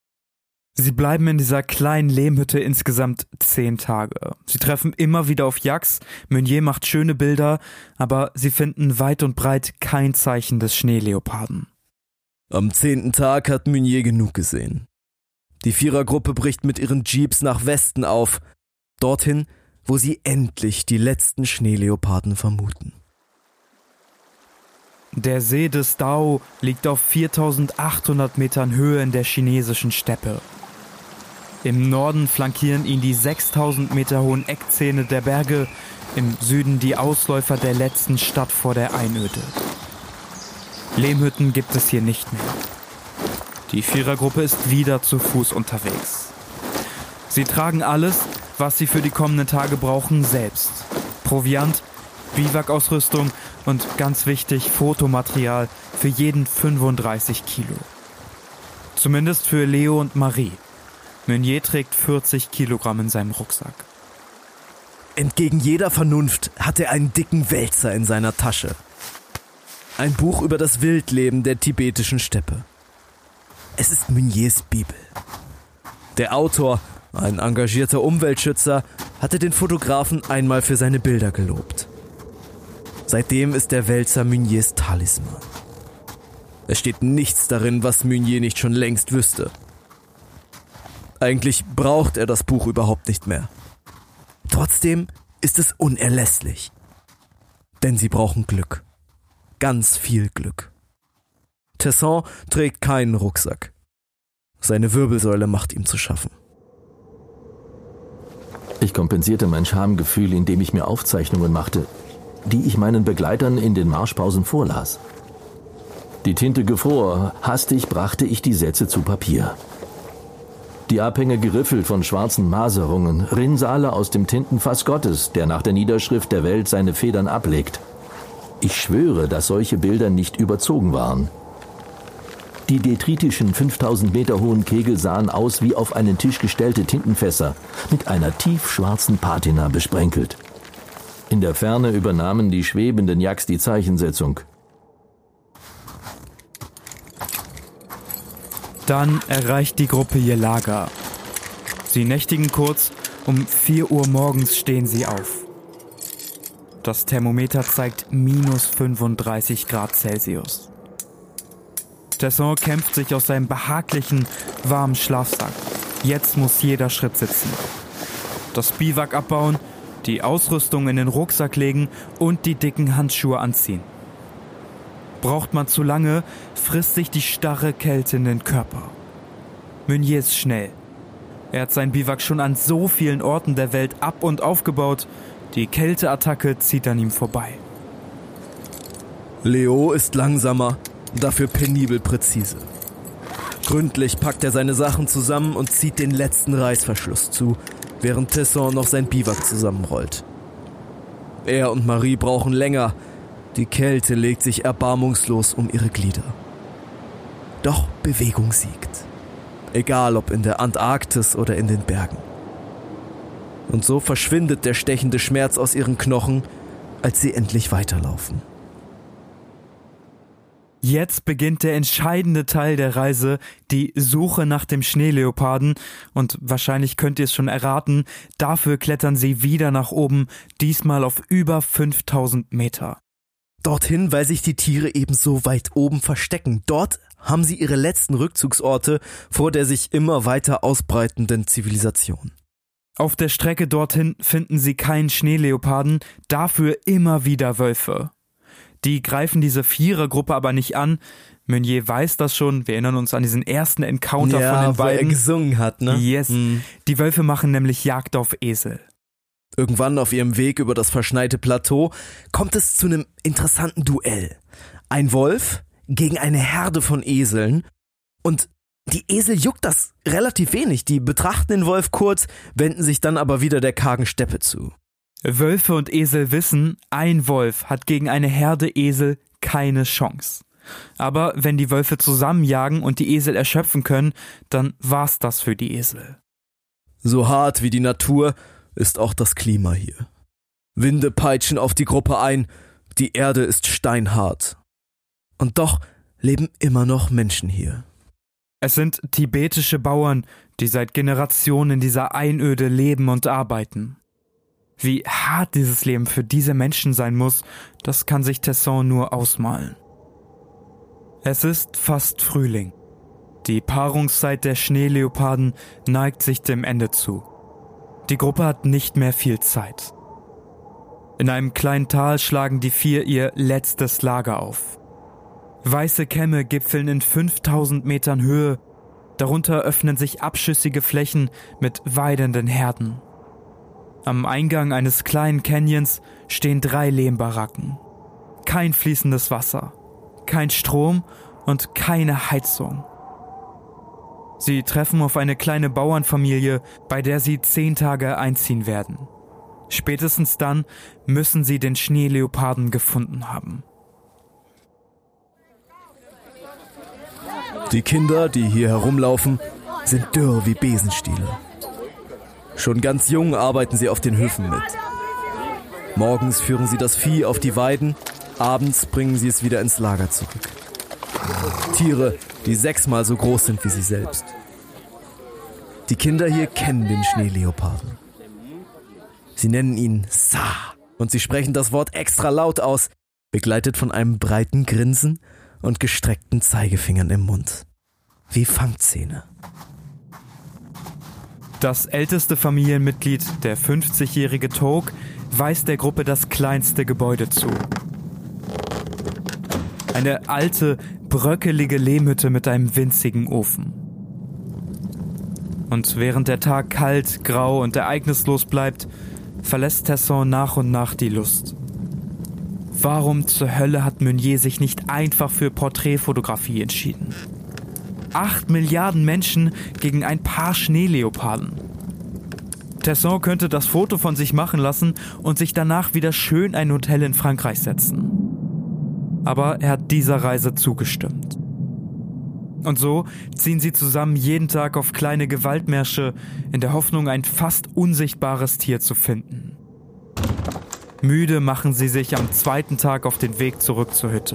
Sie bleiben in dieser kleinen Lehmhütte insgesamt 10 Tage. Sie treffen immer wieder auf Yaks, Meunier macht schöne Bilder, aber sie finden weit und breit kein Zeichen des Schneeleoparden. Am 10. Tag hat Meunier genug gesehen. Die Vierergruppe bricht mit ihren Jeeps nach Westen auf, dorthin, wo sie endlich die letzten Schneeleoparden vermuten. Der See des Dao liegt auf 4800 Metern Höhe in der chinesischen Steppe. Im Norden flankieren ihn die 6000 Meter hohen Eckzähne der Berge, im Süden die Ausläufer der letzten Stadt vor der Einöde. Lehmhütten gibt es hier nicht mehr. Die Vierergruppe ist wieder zu Fuß unterwegs. Sie tragen alles, was sie für die kommenden Tage brauchen, selbst. Proviant, Biwak-Ausrüstung und ganz wichtig, Fotomaterial für jeden 35 Kilo. Zumindest für Leo und Marie. Meunier trägt 40 Kilogramm in seinem Rucksack. Entgegen jeder Vernunft hat er einen dicken Wälzer in seiner Tasche. Ein Buch über das Wildleben der tibetischen Steppe. Es ist Meuniers Bibel. Der Autor, ein engagierter Umweltschützer, hatte den Fotografen einmal für seine Bilder gelobt. Seitdem ist der Wälzer Meuniers Talisman. Es steht nichts darin, was Meunier nicht schon längst wüsste. Eigentlich braucht er das Buch überhaupt nicht mehr. Trotzdem ist es unerlässlich. Denn sie brauchen Glück. Ganz viel Glück. Tesson trägt keinen Rucksack. Seine Wirbelsäule macht ihm zu schaffen. Ich kompensierte mein Schamgefühl, indem ich mir Aufzeichnungen machte, die ich meinen Begleitern in den Marschpausen vorlas. Die Tinte gefror, hastig brachte ich die Sätze zu Papier. Die Abhänge geriffelt von schwarzen Maserungen, Rinnsale aus dem Tintenfass Gottes, der nach der Niederschrift der Welt seine Federn ablegt. Ich schwöre, dass solche Bilder nicht überzogen waren. Die detritischen 5000 Meter hohen Kegel sahen aus wie auf einen Tisch gestellte Tintenfässer, mit einer tiefschwarzen Patina besprenkelt. In der Ferne übernahmen die schwebenden Yaks die Zeichensetzung. Dann erreicht die Gruppe ihr Lager. Sie nächtigen kurz, um 4 Uhr morgens stehen sie auf. Das Thermometer zeigt -35 Grad Celsius. Tesson kämpft sich aus seinem behaglichen, warmen Schlafsack. Jetzt muss jeder Schritt sitzen. Das Biwak abbauen, die Ausrüstung in den Rucksack legen und die dicken Handschuhe anziehen. Braucht man zu lange, frisst sich die starre Kälte in den Körper. Meunier ist schnell. Er hat sein Biwak schon an so vielen Orten der Welt ab- und aufgebaut. Die Kälteattacke zieht an ihm vorbei. Leo ist langsamer, dafür penibel präzise. Gründlich packt er seine Sachen zusammen und zieht den letzten Reißverschluss zu, während Tesson noch sein Biwak zusammenrollt. Er und Marie brauchen länger. Die Kälte legt sich erbarmungslos um ihre Glieder. Doch Bewegung siegt. Egal ob in der Antarktis oder in den Bergen. Und so verschwindet der stechende Schmerz aus ihren Knochen, als sie endlich weiterlaufen. Jetzt beginnt der entscheidende Teil der Reise, die Suche nach dem Schneeleoparden. Und wahrscheinlich könnt ihr es schon erraten, dafür klettern sie wieder nach oben, diesmal auf über 5000 Meter. Dorthin, weil sich die Tiere eben so weit oben verstecken. Dort haben sie ihre letzten Rückzugsorte vor der sich immer weiter ausbreitenden Zivilisation. Auf der Strecke dorthin finden sie keinen Schneeleoparden, dafür immer wieder Wölfe. Die greifen diese Vierergruppe aber nicht an. Meunier weiß das schon, wir erinnern uns an diesen ersten Encounter von den beiden. Ja, wo er gesungen hat, ne? Yes. Die Wölfe machen nämlich Jagd auf Esel. Irgendwann auf ihrem Weg über das verschneite Plateau kommt es zu einem interessanten Duell. Ein Wolf gegen eine Herde von Eseln und die Esel juckt das relativ wenig. Die betrachten den Wolf kurz, wenden sich dann aber wieder der kargen Steppe zu. Wölfe und Esel wissen, ein Wolf hat gegen eine Herde Esel keine Chance. Aber wenn die Wölfe zusammenjagen und die Esel erschöpfen können, dann war's das für die Esel. So hart wie die Natur ist auch das Klima hier. Winde peitschen auf die Gruppe ein, die Erde ist steinhart. Und doch leben immer noch Menschen hier. Es sind tibetische Bauern, die seit Generationen in dieser Einöde leben und arbeiten. Wie hart dieses Leben für diese Menschen sein muss, das kann sich Tesson nur ausmalen. Es ist fast Frühling. Die Paarungszeit der Schneeleoparden neigt sich dem Ende zu. Die Gruppe hat nicht mehr viel Zeit. In einem kleinen Tal schlagen die 4 ihr letztes Lager auf. Weiße Kämme gipfeln in 5000 Metern Höhe. Darunter öffnen sich abschüssige Flächen mit weidenden Herden. Am Eingang eines kleinen Canyons stehen 3 Lehmbaracken. Kein fließendes Wasser, kein Strom und keine Heizung. Sie treffen auf eine kleine Bauernfamilie, bei der sie 10 Tage einziehen werden. Spätestens dann müssen sie den Schneeleoparden gefunden haben. Die Kinder, die hier herumlaufen, sind dürr wie Besenstiele. Schon ganz jung arbeiten sie auf den Höfen mit. Morgens führen sie das Vieh auf die Weiden, abends bringen sie es wieder ins Lager zurück. Tiere, die 6-mal so groß sind wie sie selbst. Die Kinder hier kennen den Schneeleoparden. Sie nennen ihn Sa und sie sprechen das Wort extra laut aus, begleitet von einem breiten Grinsen und gestreckten Zeigefingern im Mund. Wie Fangzähne. Das älteste Familienmitglied, der 50-jährige Tok, weist der Gruppe das kleinste Gebäude zu. Eine alte, bröckelige Lehmhütte mit einem winzigen Ofen. Und während der Tag kalt, grau und ereignislos bleibt, verlässt Tesson nach und nach die Lust. Warum zur Hölle hat Meunier sich nicht einfach für Porträtfotografie entschieden? 8 Milliarden Menschen gegen ein paar Schneeleoparden. Tesson könnte das Foto von sich machen lassen und sich danach wieder schön ein Hotel in Frankreich setzen. Aber er hat dieser Reise zugestimmt. Und so ziehen sie zusammen jeden Tag auf kleine Gewaltmärsche in der Hoffnung, ein fast unsichtbares Tier zu finden. Müde machen sie sich am 2. Tag auf den Weg zurück zur Hütte.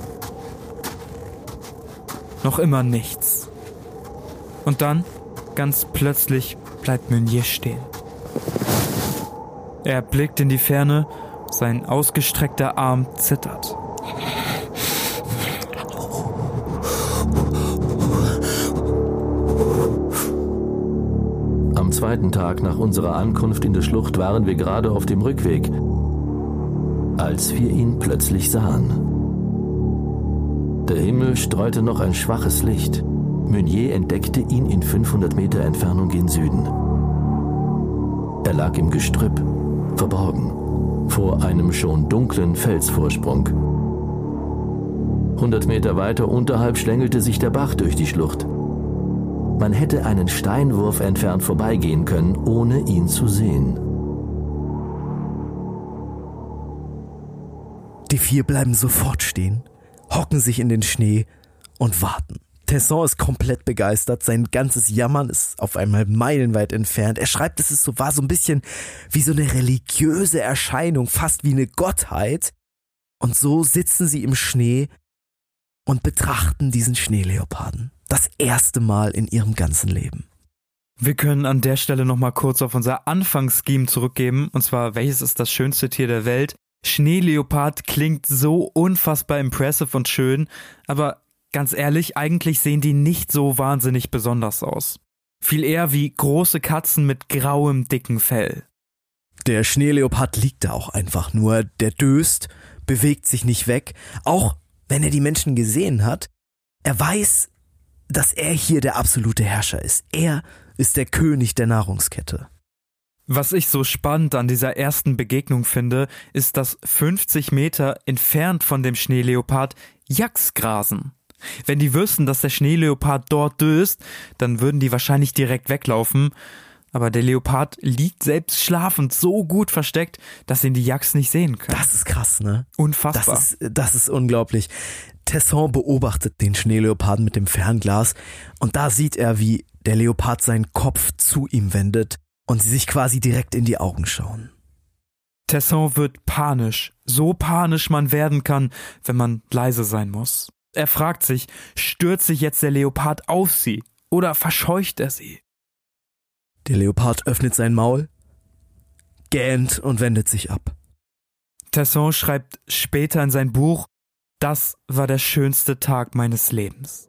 Noch immer nichts. Und dann, ganz plötzlich, bleibt Meunier stehen. Er blickt in die Ferne, sein ausgestreckter Arm zittert. Am 2. Tag nach unserer Ankunft in der Schlucht waren wir gerade auf dem Rückweg, als wir ihn plötzlich sahen. Der Himmel streute noch ein schwaches Licht. Meunier entdeckte ihn in 500 Meter Entfernung gen Süden. Er lag im Gestrüpp, verborgen, vor einem schon dunklen Felsvorsprung. 100 Meter weiter unterhalb schlängelte sich der Bach durch die Schlucht. Man hätte einen Steinwurf entfernt vorbeigehen können, ohne ihn zu sehen. Die 4 bleiben sofort stehen, hocken sich in den Schnee und warten. Tesson ist komplett begeistert, sein ganzes Jammern ist auf einmal meilenweit entfernt. Er schreibt, war so ein bisschen wie so eine religiöse Erscheinung, fast wie eine Gottheit. Und so sitzen sie im Schnee und betrachten diesen Schneeleoparden. Das erste Mal in ihrem ganzen Leben. Wir können an der Stelle nochmal kurz auf unser Anfangsscheme zurückgeben, und zwar, welches ist das schönste Tier der Welt? Schneeleopard klingt so unfassbar impressive und schön, aber ganz ehrlich, eigentlich sehen die nicht so wahnsinnig besonders aus. Viel eher wie große Katzen mit grauem, dicken Fell. Der Schneeleopard liegt da auch einfach nur, der döst, bewegt sich nicht weg, auch wenn er die Menschen gesehen hat. Er weiß, dass er hier der absolute Herrscher ist. Er ist der König der Nahrungskette. Was ich so spannend an dieser ersten Begegnung finde, ist, dass 50 Meter entfernt von dem Schneeleopard Yaks grasen. Wenn die wüssten, dass der Schneeleopard dort döst, dann würden die wahrscheinlich direkt weglaufen. Aber der Leopard liegt selbst schlafend so gut versteckt, dass ihn die Yaks nicht sehen können. Das ist krass, ne? Unfassbar. Das ist unglaublich. Tesson beobachtet den Schneeleoparden mit dem Fernglas und da sieht er, wie der Leopard seinen Kopf zu ihm wendet und sie sich quasi direkt in die Augen schauen. Tesson wird panisch, so panisch man werden kann, wenn man leise sein muss. Er fragt sich, stürzt sich jetzt der Leopard auf sie oder verscheucht er sie? Der Leopard öffnet sein Maul, gähnt und wendet sich ab. Tesson schreibt später in sein Buch, das war der schönste Tag meines Lebens.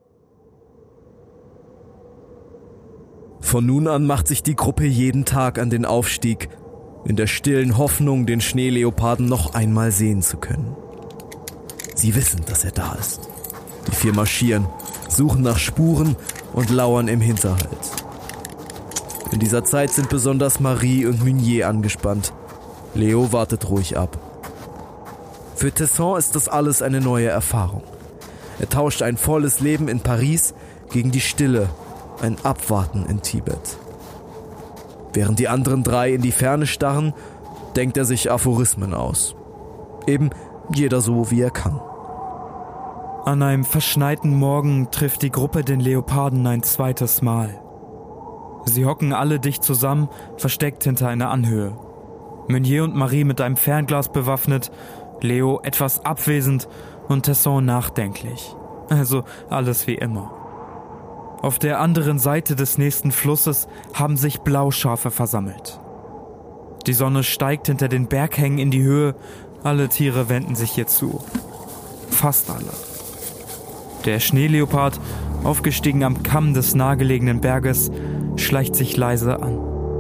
Von nun an macht sich die Gruppe jeden Tag an den Aufstieg, in der stillen Hoffnung, den Schneeleoparden noch einmal sehen zu können. Sie wissen, dass er da ist. Die 4 marschieren, suchen nach Spuren und lauern im Hinterhalt. In dieser Zeit sind besonders Marie und Meunier angespannt. Leo wartet ruhig ab. Für Tesson ist das alles eine neue Erfahrung. Er tauscht ein volles Leben in Paris gegen die Stille, ein Abwarten in Tibet. Während die anderen 3 in die Ferne starren, denkt er sich Aphorismen aus. Eben jeder so, wie er kann. An einem verschneiten Morgen trifft die Gruppe den Leoparden ein zweites Mal. Sie hocken alle dicht zusammen, versteckt hinter einer Anhöhe. Meunier und Marie mit einem Fernglas bewaffnet, Leo etwas abwesend und Tesson nachdenklich. Also alles wie immer. Auf der anderen Seite des nächsten Flusses haben sich Blauschafe versammelt. Die Sonne steigt hinter den Berghängen in die Höhe, alle Tiere wenden sich hier zu. Fast alle. Der Schneeleopard, aufgestiegen am Kamm des nahegelegenen Berges, schleicht sich leise an.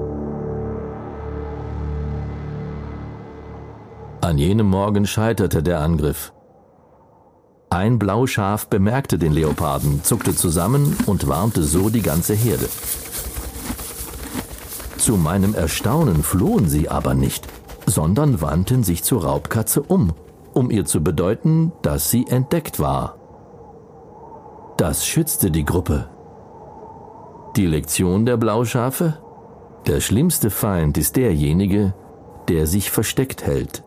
An jenem Morgen scheiterte der Angriff. Ein Blauschaf bemerkte den Leoparden, zuckte zusammen und warnte so die ganze Herde. Zu meinem Erstaunen flohen sie aber nicht, sondern wandten sich zur Raubkatze um ihr zu bedeuten, dass sie entdeckt war. Das schützte die Gruppe, Die Lektion der Blauschafe? Der schlimmste Feind ist derjenige, der sich versteckt hält.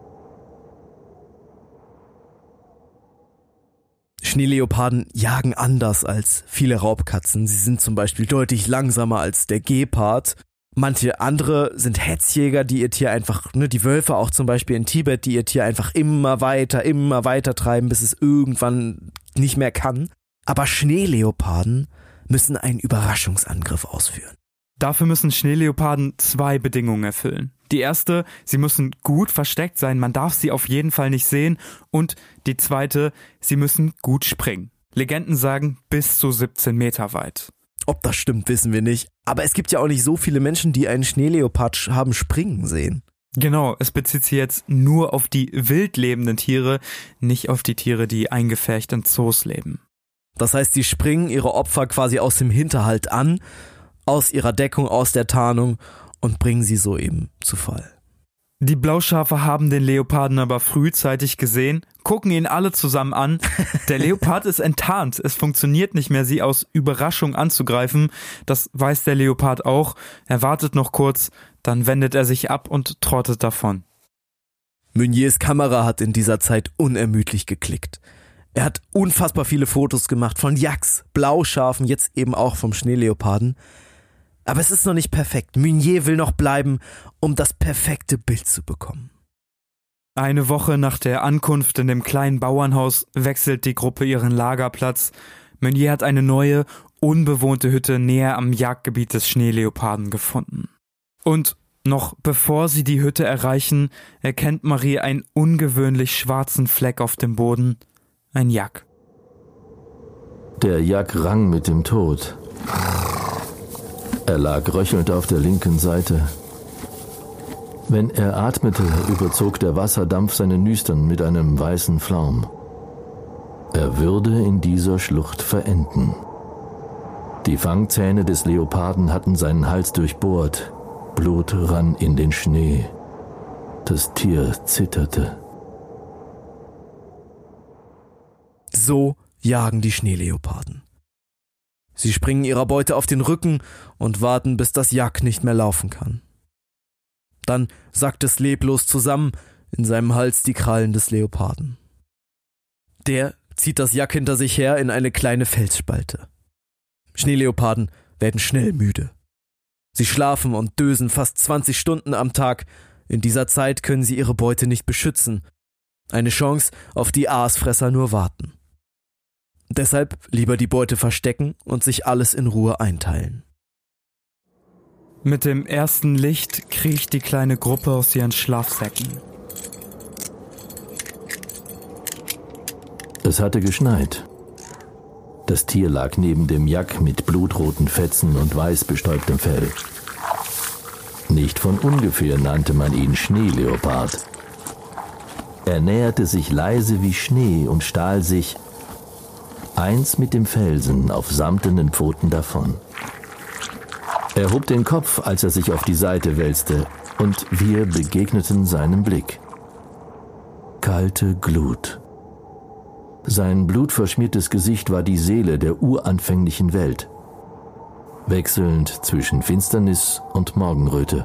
Schneeleoparden jagen anders als viele Raubkatzen. Sie sind zum Beispiel deutlich langsamer als der Gepard. Manche andere sind Hetzjäger, die ihr Tier einfach, die Wölfe auch zum Beispiel in Tibet, die ihr Tier einfach immer weiter treiben, bis es irgendwann nicht mehr kann. Aber Schneeleoparden müssen einen Überraschungsangriff ausführen. Dafür müssen Schneeleoparden 2 Bedingungen erfüllen. Die erste, sie müssen gut versteckt sein, man darf sie auf jeden Fall nicht sehen. Und die zweite, sie müssen gut springen. Legenden sagen bis zu 17 Meter weit. Ob das stimmt, wissen wir nicht. Aber es gibt ja auch nicht so viele Menschen, die einen Schneeleopard haben springen sehen. Genau, es bezieht sich jetzt nur auf die wild lebenden Tiere, nicht auf die Tiere, die eingepfercht in Zoos leben. Das heißt, sie springen ihre Opfer quasi aus dem Hinterhalt an, aus ihrer Deckung, aus der Tarnung und bringen sie so eben zu Fall. Die Blauschafe haben den Leoparden aber frühzeitig gesehen, gucken ihn alle zusammen an. Der Leopard ist enttarnt, es funktioniert nicht mehr, sie aus Überraschung anzugreifen. Das weiß der Leopard auch. Er wartet noch kurz, dann wendet er sich ab und trottet davon. Meuniers Kamera hat in dieser Zeit unermüdlich geklickt. Er hat unfassbar viele Fotos gemacht von Yaks, Blauschafen, jetzt eben auch vom Schneeleoparden. Aber es ist noch nicht perfekt. Meunier will noch bleiben, um das perfekte Bild zu bekommen. Eine Woche nach der Ankunft in dem kleinen Bauernhaus wechselt die Gruppe ihren Lagerplatz. Meunier hat eine neue, unbewohnte Hütte näher am Jagdgebiet des Schneeleoparden gefunden. Und noch bevor sie die Hütte erreichen, erkennt Marie einen ungewöhnlich schwarzen Fleck auf dem Boden. Ein Jak. Der Jak rang mit dem Tod. Er lag röchelnd auf der linken Seite. Wenn er atmete, überzog der Wasserdampf seine Nüstern mit einem weißen Flaum. Er würde in dieser Schlucht verenden. Die Fangzähne des Leoparden hatten seinen Hals durchbohrt. Blut rann in den Schnee. Das Tier zitterte. So jagen die Schneeleoparden. Sie springen ihrer Beute auf den Rücken und warten, bis das Jak nicht mehr laufen kann. Dann sackt es leblos zusammen, in seinem Hals die Krallen des Leoparden. Der zieht das Jak hinter sich her in eine kleine Felsspalte. Schneeleoparden werden schnell müde. Sie schlafen und dösen fast 20 Stunden am Tag. In dieser Zeit können sie ihre Beute nicht beschützen. Eine Chance, auf die Aasfresser nur warten. Deshalb lieber die Beute verstecken und sich alles in Ruhe einteilen. Mit dem ersten Licht kriecht die kleine Gruppe aus ihren Schlafsäcken. Es hatte geschneit. Das Tier lag neben dem Jak mit blutroten Fetzen und weiß bestäubtem Fell. Nicht von ungefähr nannte man ihn Schneeleopard. Er näherte sich leise wie Schnee und stahl sich eins mit dem Felsen auf samtenen Pfoten davon. Er hob den Kopf, als er sich auf die Seite wälzte, und wir begegneten seinem Blick. Kalte Glut. Sein blutverschmiertes Gesicht war die Seele der uranfänglichen Welt, wechselnd zwischen Finsternis und Morgenröte.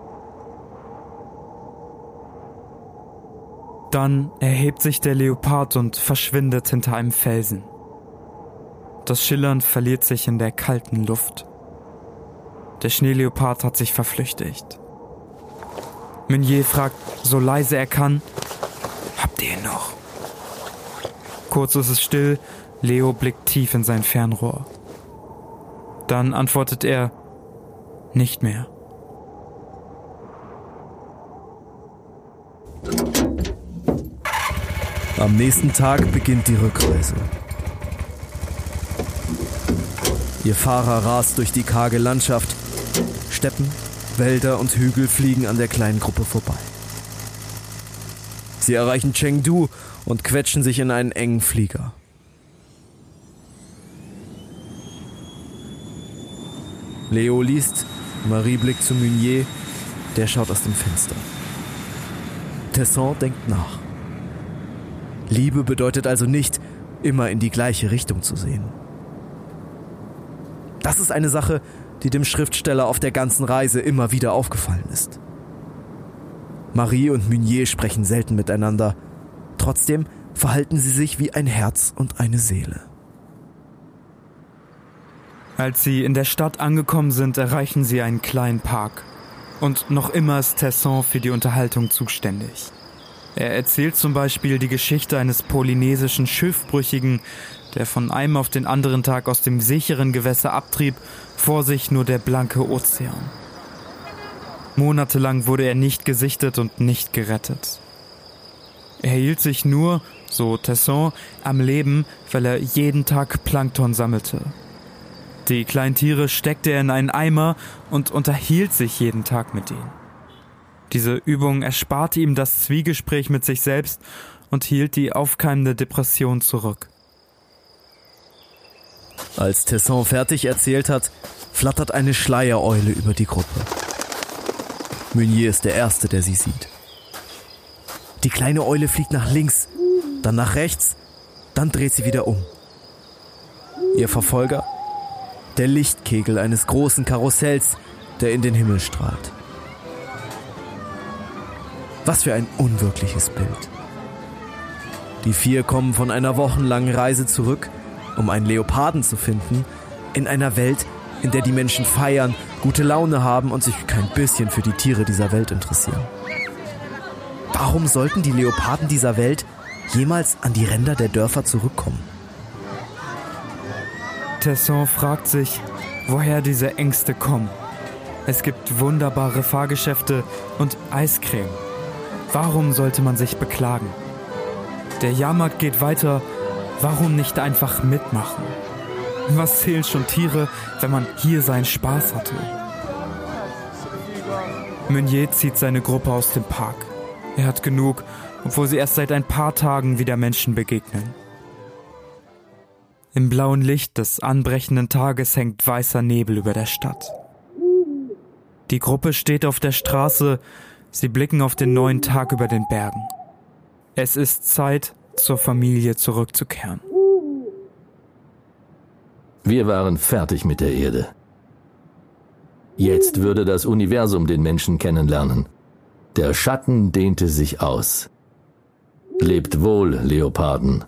Dann erhebt sich der Leopard und verschwindet hinter einem Felsen. Das Schillern verliert sich in der kalten Luft. Der Schneeleopard hat sich verflüchtigt. Meunier fragt, so leise er kann, »Habt ihr ihn noch?« Kurz ist es still, Leo blickt tief in sein Fernrohr. Dann antwortet er, »Nicht mehr.« Am nächsten Tag beginnt die Rückreise. Ihr Fahrer rast durch die karge Landschaft. Steppen, Wälder und Hügel fliegen an der kleinen Gruppe vorbei. Sie erreichen Chengdu und quetschen sich in einen engen Flieger. Leo liest, Marie blickt zu Meunier, der schaut aus dem Fenster. Tesson denkt nach. Liebe bedeutet also nicht, immer in die gleiche Richtung zu sehen. Das ist eine Sache, die dem Schriftsteller auf der ganzen Reise immer wieder aufgefallen ist. Marie und Meunier sprechen selten miteinander. Trotzdem verhalten sie sich wie ein Herz und eine Seele. Als sie in der Stadt angekommen sind, erreichen sie einen kleinen Park. Und noch immer ist Tesson für die Unterhaltung zuständig. Er erzählt zum Beispiel die Geschichte eines polynesischen Schiffbrüchigen, der von einem auf den anderen Tag aus dem sicheren Gewässer abtrieb, vor sich nur der blanke Ozean. Monatelang wurde er nicht gesichtet und nicht gerettet. Er hielt sich nur, so Tesson, am Leben, weil er jeden Tag Plankton sammelte. Die kleinen Tiere steckte er in einen Eimer und unterhielt sich jeden Tag mit ihnen. Diese Übung ersparte ihm das Zwiegespräch mit sich selbst und hielt die aufkeimende Depression zurück. Als Tesson fertig erzählt hat, flattert eine Schleiereule über die Gruppe. Meunier ist der Erste, der sie sieht. Die kleine Eule fliegt nach links, dann nach rechts, dann dreht sie wieder um. Ihr Verfolger? Der Lichtkegel eines großen Karussells, der in den Himmel strahlt. Was für ein unwirkliches Bild. Die 4 kommen von einer wochenlangen Reise zurück, um einen Leoparden zu finden, in einer Welt, in der die Menschen feiern, gute Laune haben und sich kein bisschen für die Tiere dieser Welt interessieren. Warum sollten die Leoparden dieser Welt jemals an die Ränder der Dörfer zurückkommen? Tesson fragt sich, woher diese Ängste kommen. Es gibt wunderbare Fahrgeschäfte und Eiscreme. Warum sollte man sich beklagen? Der Jahrmarkt geht weiter, warum nicht einfach mitmachen? Was zählen schon Tiere, wenn man hier seinen Spaß hatte? Meunier zieht seine Gruppe aus dem Park. Er hat genug, obwohl sie erst seit ein paar Tagen wieder Menschen begegnen. Im blauen Licht des anbrechenden Tages hängt weißer Nebel über der Stadt. Die Gruppe steht auf der Straße, sie blicken auf den neuen Tag über den Bergen. Es ist Zeit, zur Familie zurückzukehren. Wir waren fertig mit der Erde. Jetzt würde das Universum den Menschen kennenlernen. Der Schatten dehnte sich aus. Lebt wohl, Leoparden.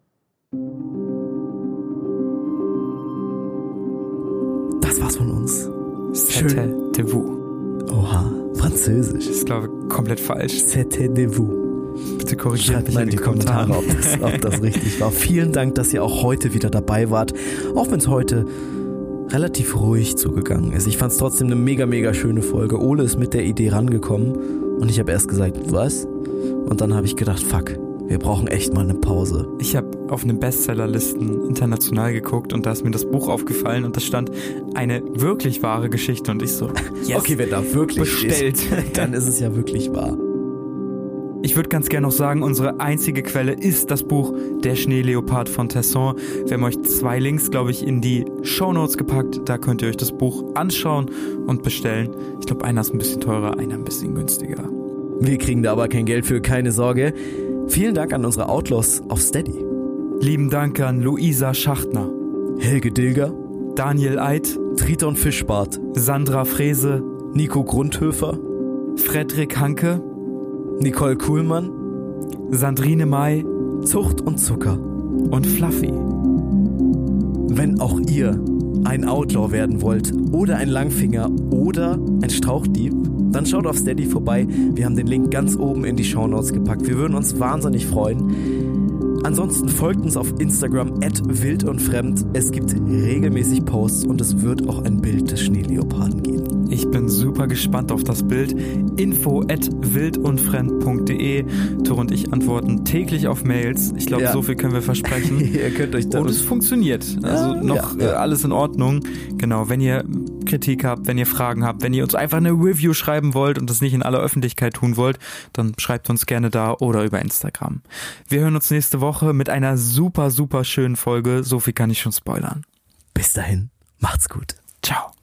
Das war's von uns. C'était de vous. Oha, Französisch. Das ist, glaube ich, komplett falsch. C'était de vous. Bitte korrigiert Schreibt mich mal in die Kommentare, Kommentaren. ob das richtig war. Vielen Dank, dass ihr auch heute wieder dabei wart. Auch wenn es heute relativ ruhig zugegangen ist. Ich fand es trotzdem eine mega, mega schöne Folge. Ole ist mit der Idee rangekommen und ich habe erst gesagt, was? Und dann habe ich gedacht, fuck, wir brauchen echt mal eine Pause. Ich habe auf einen Bestsellerlisten international geguckt und da ist mir das Buch aufgefallen und da stand eine wirklich wahre Geschichte und ich so, yes, okay, wenn da wirklich bestellt. Ist, dann ist es ja wirklich wahr. Ich würde ganz gerne noch sagen, unsere einzige Quelle ist das Buch Der Schneeleopard von Tesson. Wir haben euch 2 Links, glaube ich, in die Shownotes gepackt. Da könnt ihr euch das Buch anschauen und bestellen. Ich glaube, einer ist ein bisschen teurer, einer ein bisschen günstiger. Wir kriegen da aber kein Geld für, keine Sorge. Vielen Dank an unsere Outlaws auf Steady. Lieben Dank an Luisa Schachtner, Helge Dilger, Daniel Eid, Triton Fischbart, Sandra Frese, Nico Grundhöfer, Frederik Hanke, Nicole Kuhlmann, Sandrine May, Zucht und Zucker und Fluffy. Wenn auch ihr ein Outlaw werden wollt oder ein Langfinger oder ein Strauchdieb, dann schaut auf Steady vorbei. Wir haben den Link ganz oben in die Shownotes gepackt. Wir würden uns wahnsinnig freuen. Ansonsten folgt uns auf Instagram @wildundfremd. Es gibt regelmäßig Posts und es wird auch ein Bild des Schneeleoparden geben. Ich bin super gespannt auf das Bild. info@wildundfremd.de. Tor und ich antworten täglich auf Mails. Ich glaube, so viel können wir versprechen. Ihr könnt euch und es funktioniert. Also alles in Ordnung. Genau, wenn ihr Kritik habt, wenn ihr Fragen habt, wenn ihr uns einfach eine Review schreiben wollt und das nicht in aller Öffentlichkeit tun wollt, dann schreibt uns gerne da oder über Instagram. Wir hören uns nächste Woche mit einer super, super schönen Folge. So viel kann ich schon spoilern. Bis dahin, macht's gut. Ciao.